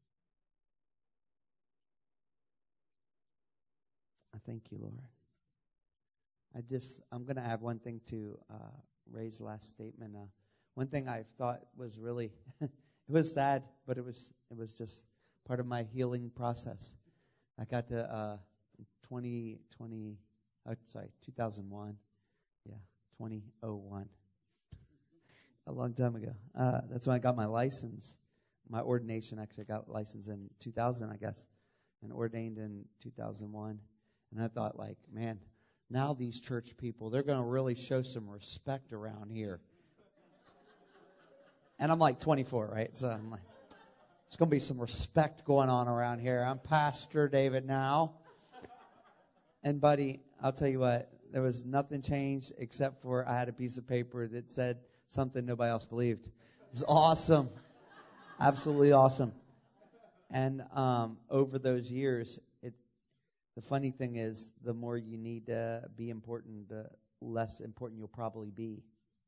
B: I thank you, Lord. I'm going to add one thing to Ray's last statement. One thing I thought was really, it was sad, but it was just part of my healing process. I got to 2001. Yeah, 2001. A long time ago. That's when I got my license. My ordination, actually, I got licensed in 2000, I guess, and ordained in 2001. And I thought, like, man, now these church people, they're going to really show some respect around here. And I'm like 24, right? So I'm like, it's going to be some respect going on around here. I'm Pastor David now. And, buddy, I'll tell you what, there was nothing changed except for I had a piece of paper that said something nobody else believed. It was awesome. Absolutely awesome. And over those years, the funny thing is, the more you need to be important, the less important you'll probably be.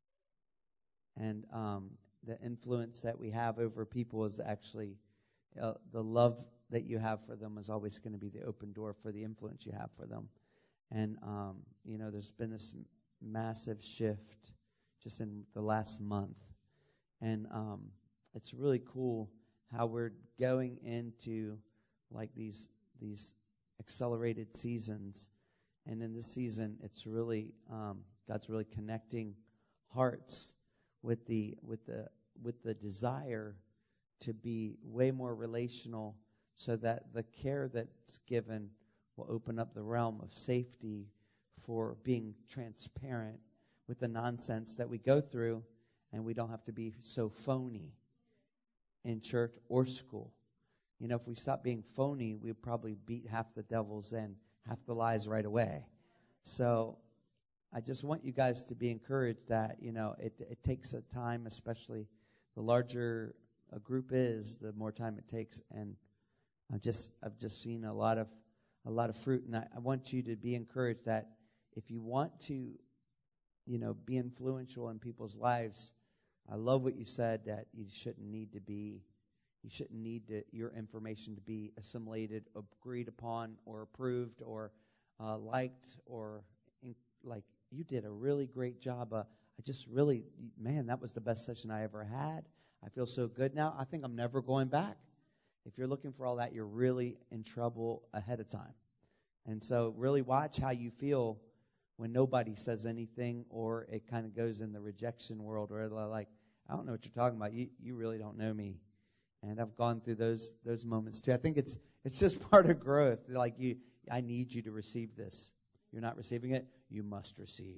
B: And the influence that we have over people is actually the love that you have for them is always going to be the open door for the influence you have for them. And, there's been this massive shift just in the last month. And it's really cool how we're going into like these accelerated seasons. And in this season, it's really God's really connecting hearts with the desire to be way more relational, so that the care that's given will open up the realm of safety for being transparent with the nonsense that we go through, and we don't have to be so phony in church or school. If we stop being phony, we'd probably beat half the devils and half the lies right away. So I just want you guys to be encouraged that, it takes a time, especially the larger a group is, the more time it takes. And I've just seen a lot of fruit. And I want you to be encouraged that if you want to, be influential in people's lives, I love what you said, that you shouldn't need your information to be assimilated, agreed upon, or approved, or liked, or you did a really great job. I just really, man, that was the best session I ever had. I feel so good now. I think I'm never going back. If you're looking for all that, you're really in trouble ahead of time. And so really watch how you feel when nobody says anything, or it kind of goes in the rejection world, or like, I don't know what you're talking about. You really don't know me. And I've gone through those moments too. I think it's just part of growth. Like I need you to receive this. You're not receiving it, you must receive.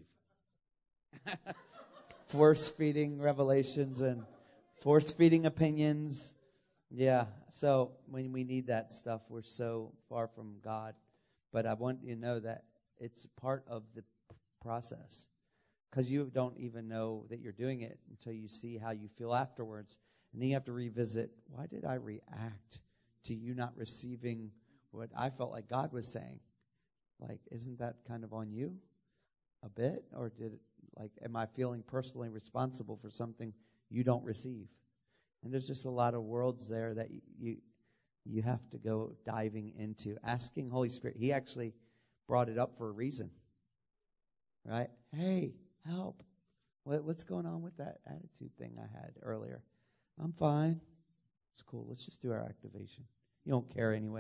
B: Force feeding revelations and force feeding opinions. Yeah. So when we need that stuff, we're so far from God. But I want you to know that it's part of the process, because you don't even know that you're doing it until you see how you feel afterwards. And then you have to revisit, why did I react to you not receiving what I felt like God was saying? Like, isn't that kind of on you a bit? Or am I feeling personally responsible for something you don't receive? And there's just a lot of worlds there that you have to go diving into. Asking Holy Spirit. He actually brought it up for a reason. Right? Hey, help. What's going on with that attitude thing I had earlier? I'm fine. It's cool. Let's just do our activation. You don't care anyway.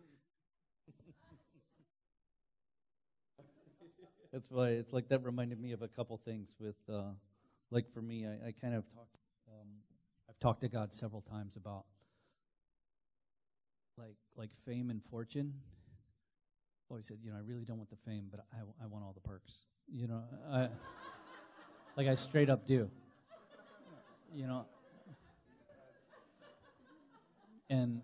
A: That's why it's like that reminded me of a couple things with, like for me, I kind of I've talked to God several times about like fame and fortune. Well, he said, I really don't want the fame, but I want all the perks. I straight up do. And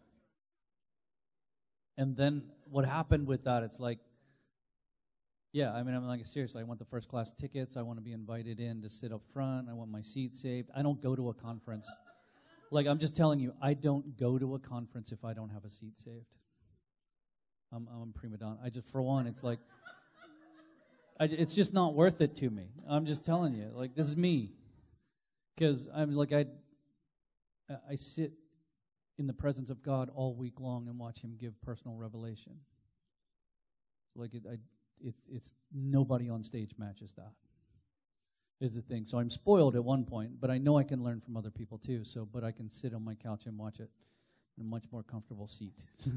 A: then what happened with that? It's like, yeah, I'm like, seriously, I want the first class tickets. I want to be invited in to sit up front. I want my seat saved. I don't go to a conference. Like, I'm just telling you, I don't go to a conference if I don't have a seat saved. I'm a prima donna. For one, it's like, it's just not worth it to me. I'm just telling you, like, this is me. Because I'm like, I sit in the presence of God all week long and watch Him give personal revelation. Like, it's nobody on stage matches that, is the thing. So I'm spoiled at one point, but I know I can learn from other people too. But I can sit on my couch and watch it in a much more comfortable seat.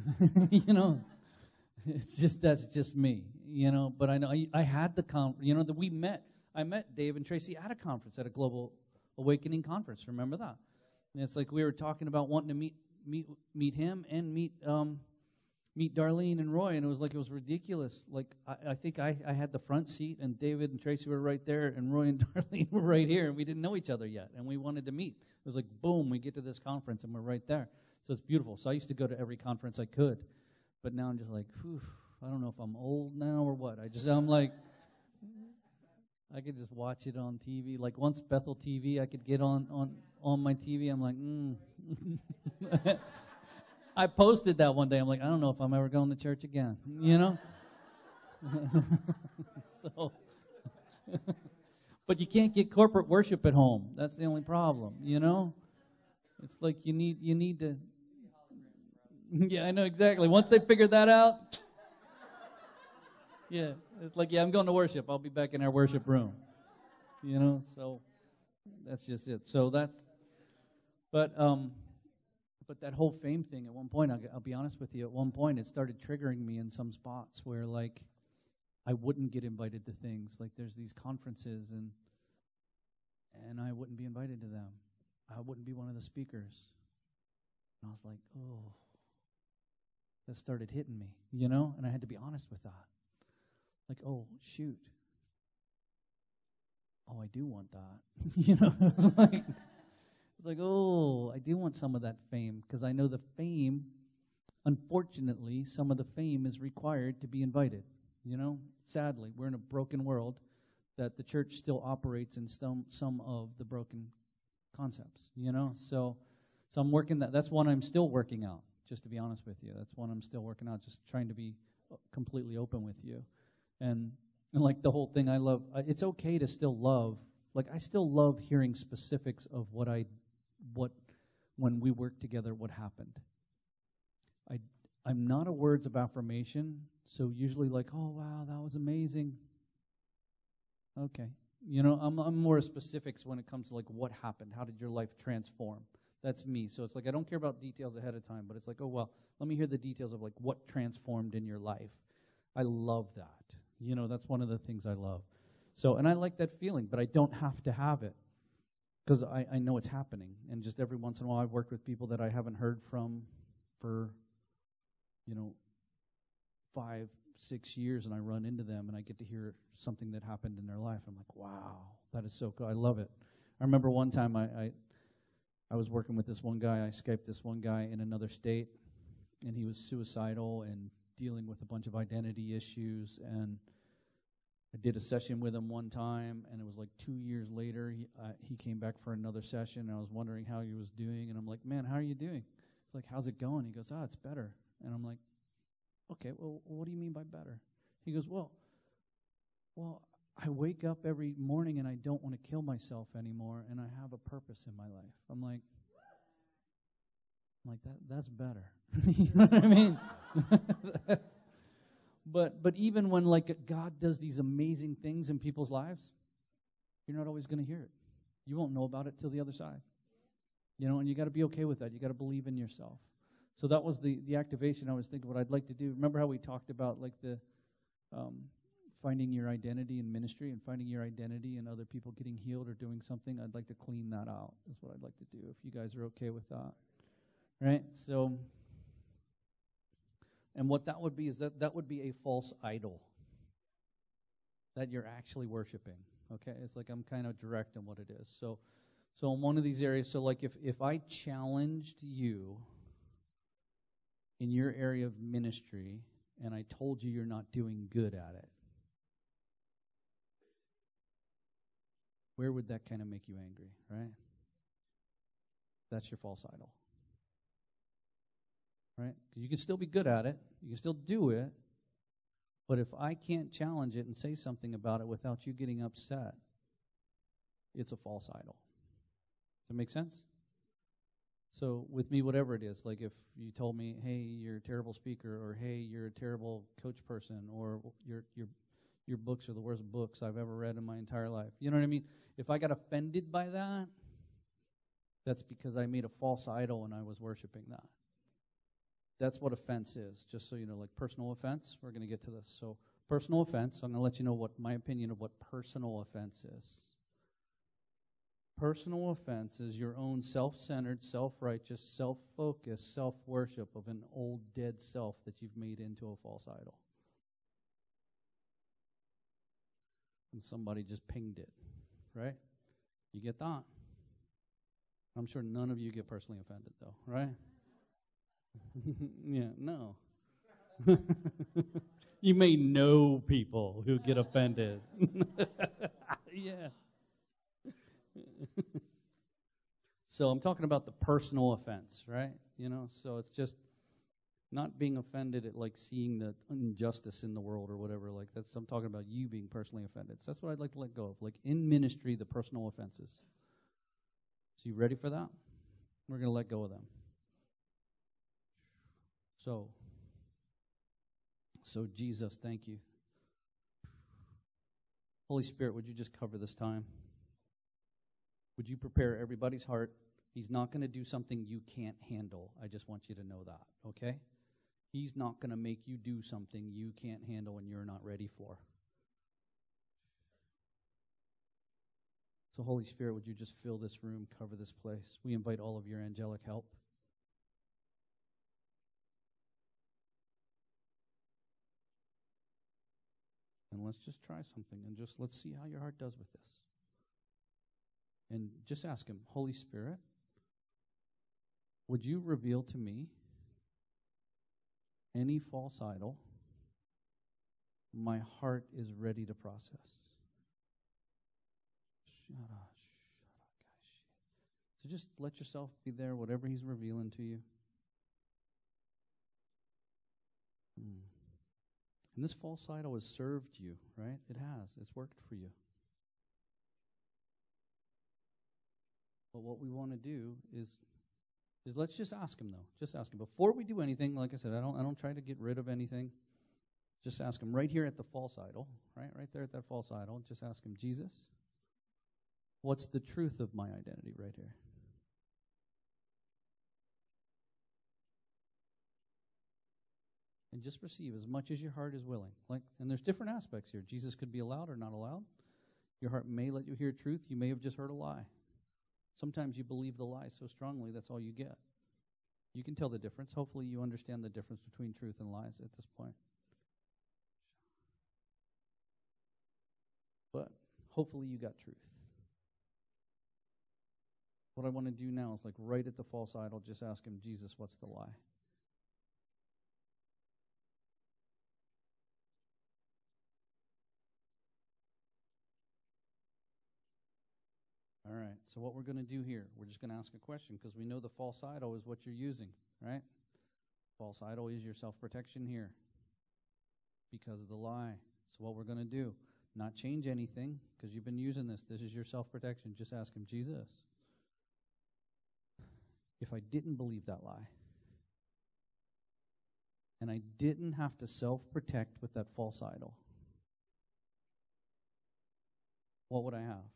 A: That's just me. But I know I had that we met. I met Dave and Tracy at a conference, at a Global Awakening conference. Remember that? And it's like we were talking about wanting to meet him and meet Darlene and Roy, and it was ridiculous. Like I think I had the front seat, and David and Tracy were right there, and Roy and Darlene were right here, and we didn't know each other yet, and we wanted to meet. It was like, boom, we get to this conference, and we're right there. So it's beautiful. So I used to go to every conference I could, but now I'm just like, I don't know if I'm old now or what. I'm like, I could just watch it on TV. Like once Bethel TV, I could get on my TV. I'm like, I posted that one day. I'm like, I don't know if I'm ever going to church again, So, but you can't get corporate worship at home. That's the only problem, It's like you need to. Yeah, I know exactly. Once they figure that out, yeah, it's like, I'm going to worship. I'll be back in our worship room, So that's just it. So But that whole fame thing, at one point, I'll be honest with you, at one point it started triggering me in some spots where, like, I wouldn't get invited to things. Like, there's these conferences, and I wouldn't be invited to them. I wouldn't be one of the speakers. And I was like, oh, that started hitting me, and I had to be honest with that. Like, oh, shoot. Oh, I do want that. It's like, oh, I do want some of that fame, because I know the fame, unfortunately, some of the fame is required to be invited. Sadly, we're in a broken world that the church still operates in some of the broken concepts. So I'm working that's one I'm still working out. Just to be honest with you, that's one I'm still working out. Just trying to be completely open with you, and like the whole thing, I love. It's okay to still love. Like, I still love hearing specifics of what when we worked together, what happened. I'm not a words of affirmation, so usually like, oh wow, that was amazing. Okay. You know, I'm more specifics when it comes to like what happened. How did your life transform? That's me. So it's like I don't care about details ahead of time, but it's like, oh well, let me hear the details of like what transformed in your life. I love that. You know, that's one of the things I love. So, and I like that feeling, but I don't have to have it because I know it's happening. And just every once in a while, I've worked with people that I haven't heard from for, 5, 6 years, and I run into them, and I get to hear something that happened in their life. I'm like, wow, that is so cool. I love it. I remember one time I was working with this one guy. I Skyped this one guy in another state, and he was suicidal and dealing with a bunch of identity issues. And I did a session with him one time, and it was like 2 years later, he came back for another session, and I was wondering how he was doing. And I'm like, man, how are you doing? It's like, how's it going? He goes, it's better. And I'm like, okay, well, what do you mean by better? He goes, well, I wake up every morning and I don't want to kill myself anymore, and I have a purpose in my life. I'm like that's better. You know what I mean? But even when like God does these amazing things in people's lives, you're not always going to hear it. You won't know about it till the other side. You know, and you got to be okay with that. You got to believe in yourself. So that was the activation I was thinking what I'd like to do. Remember how we talked about like the finding your identity in ministry and finding your identity in other people getting healed or doing something? I'd like to clean that out. That's what I'd like to do, if you guys are okay with that. Right? So, and what that would be is that would be a false idol that you're actually worshiping. Okay? It's like I'm kind of direct in what it is. So in one of these areas, so like if I challenged you in your area of ministry and I told you you're not doing good at it, where would that kind of make you angry, right? That's your false idol. Right? Because you can still be good at it. You can still do it. But if I can't challenge it and say something about it without you getting upset, it's a false idol. Does that make sense? So with me, whatever it is, like if you told me, hey, you're a terrible speaker, or hey, you're a terrible coach person, or your books are the worst books I've ever read in my entire life. You know what I mean? If I got offended by that, that's because I made a false idol and I was worshiping that. That's what offense is, just so you know, like personal offense. We're going to get to this. So personal offense, I'm going to let you know what my opinion of what personal offense is. Personal offense is your own self-centered, self-righteous, self-focused, self-worship of an old dead self that you've made into a false idol. And somebody just pinged it, right? You get that? I'm sure none of you get personally offended, though, right? Yeah, no. You may know people who get offended. Yeah. So I'm talking about the personal offense, right? You know, so it's just not being offended at like seeing the injustice in the world or whatever. Like that's I'm talking about you being personally offended. So that's what I'd like to let go of. Like in ministry, the personal offenses. So you ready for that? We're going to let go of them. So Jesus, thank you. Holy Spirit, would you just cover this time? Would you prepare everybody's heart? He's not going to do something you can't handle. I just want you to know that, okay? He's not going to make you do something you can't handle and you're not ready for. So Holy Spirit, would you just fill this room, cover this place? We invite all of your angelic help. And let's just try something and just let's see how your heart does with this. And just ask him, Holy Spirit, would you reveal to me any false idol my heart is ready to process? So just let yourself be there, whatever he's revealing to you. And this false idol has served you, right? It has. It's worked for you. But what we want to do is let's just ask him, though. Just ask him. Before we do anything, like I said, I don't try to get rid of anything. Just ask him right here at the false idol, right there at that false idol. Just ask him, Jesus, what's the truth of my identity right here? And just receive as much as your heart is willing. And there's different aspects here. Jesus could be allowed or not allowed. Your heart may let you hear truth. You may have just heard a lie. Sometimes you believe the lie so strongly, that's all you get. You can tell the difference. Hopefully you understand the difference between truth and lies at this point. But hopefully you got truth. What I want to do now is right at the false idol, just ask him, Jesus, what's the lie? All right, so what we're going to do here, we're just going to ask a question because we know the false idol is what you're using, right? False idol is your self-protection here because of the lie. So what we're going to do, not change anything because you've been using this. This is your self-protection. Just ask him, Jesus, if I didn't believe that lie and I didn't have to self-protect with that false idol, what would I have?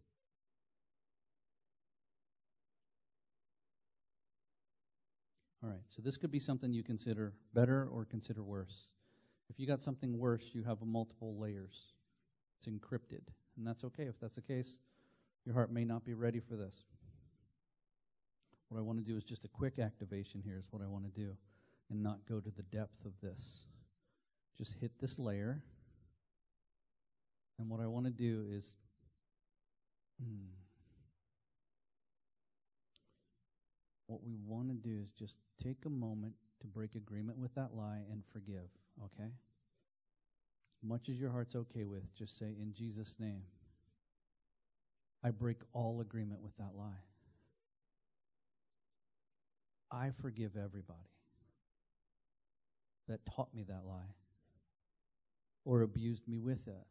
A: All right, so this could be something you consider better or consider worse. If you got something worse, you have multiple layers. It's encrypted, and that's okay. If that's the case, your heart may not be ready for this. What I want to do is just a quick activation here is what I want to do, and not go to the depth of this. Just hit this layer, and what I want to do is what we want to do is just take a moment to break agreement with that lie and forgive, okay? As much as your heart's okay with, just say, in Jesus' name, I break all agreement with that lie. I forgive everybody that taught me that lie or abused me with it.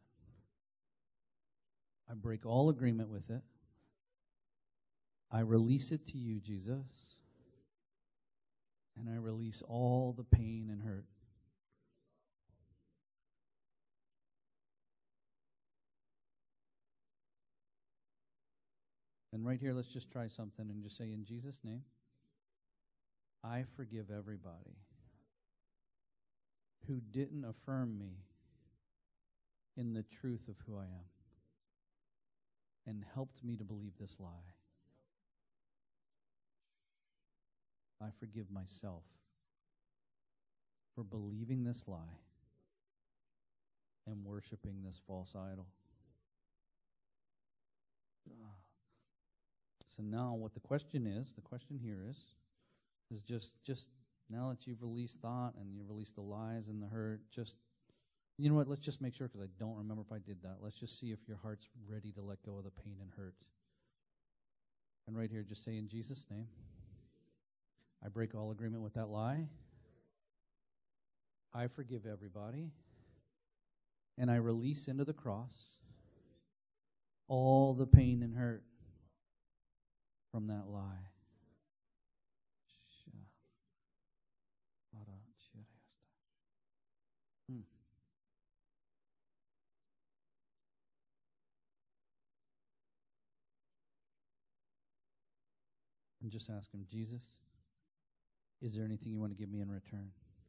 A: I break all agreement with it. I release it to you, Jesus, and I release all the pain and hurt. And right here, let's just try something and just say, in Jesus' name, I forgive everybody who didn't affirm me in the truth of who I am and helped me to believe this lie. I forgive myself for believing this lie and worshiping this false idol. So now what the question here is just now that you've released thought and you've released the lies and the hurt, you know what, let's just make sure, because I don't remember if I did that. Let's just see if your heart's ready to let go of the pain and hurt. And right here, just say, in Jesus' name, I break all agreement with that lie. I forgive everybody. And I release into the cross all the pain and hurt from that lie. And just ask him, Jesus, is there anything you want to give me in return?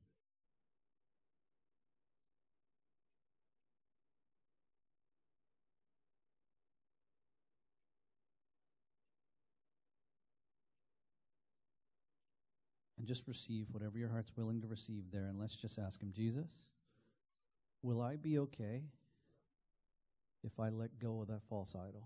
A: And just receive whatever your heart's willing to receive there. And let's just ask him, Jesus, will I be okay if I let go of that false idol?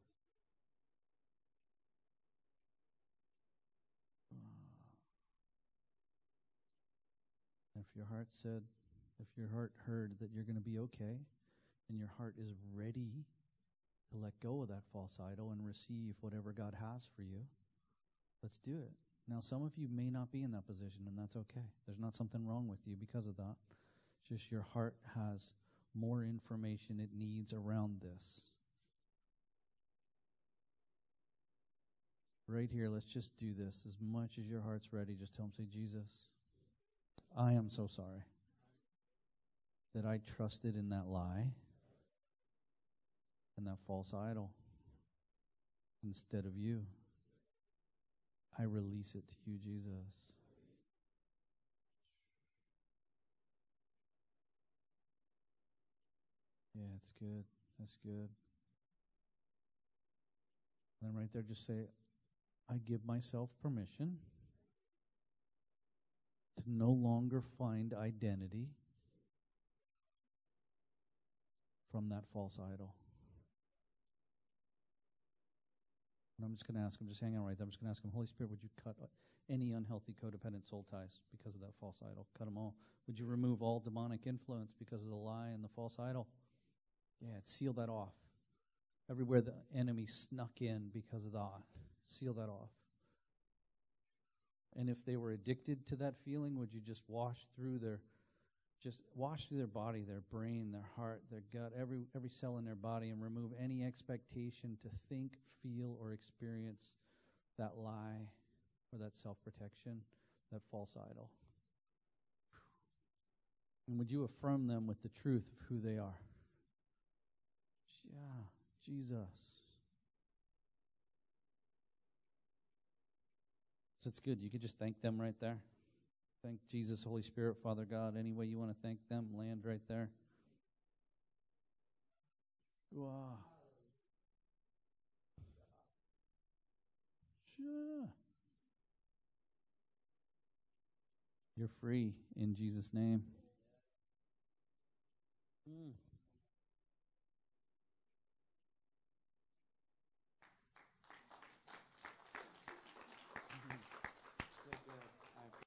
A: If your heart heard that you're going to be okay, and your heart is ready to let go of that false idol and receive whatever God has for you, let's do it. Now, some of you may not be in that position, and that's okay. There's not something wrong with you because of that. It's just your heart has more information it needs around this. Right here, let's just do this. As much as your heart's ready, just tell him, say, Jesus, I am so sorry that I trusted in that lie and that false idol instead of you. I release it to you, Jesus. Yeah, it's good. That's good. And then right there, just say, I give myself permission to no longer find identity from that false idol. And I'm just going to ask him, just hang on right there. I'm just going to ask him, Holy Spirit, would you cut any unhealthy codependent soul ties because of that false idol? Cut them all. Would you remove all demonic influence because of the lie and the false idol? Yeah, seal that off. Everywhere the enemy snuck in because of that, seal that off. And if they were addicted to that feeling, would you just wash through their body, their brain, their heart, their gut, every cell in their body, and remove any expectation to think, feel, or experience that lie or that self-protection, that false idol. And would you affirm them with the truth of who they are? Yeah, Jesus. So it's good. You could just thank them right there. Thank Jesus, Holy Spirit, Father God. Any way you want to thank them, land right there. Wow. Sure. You're free in Jesus' name.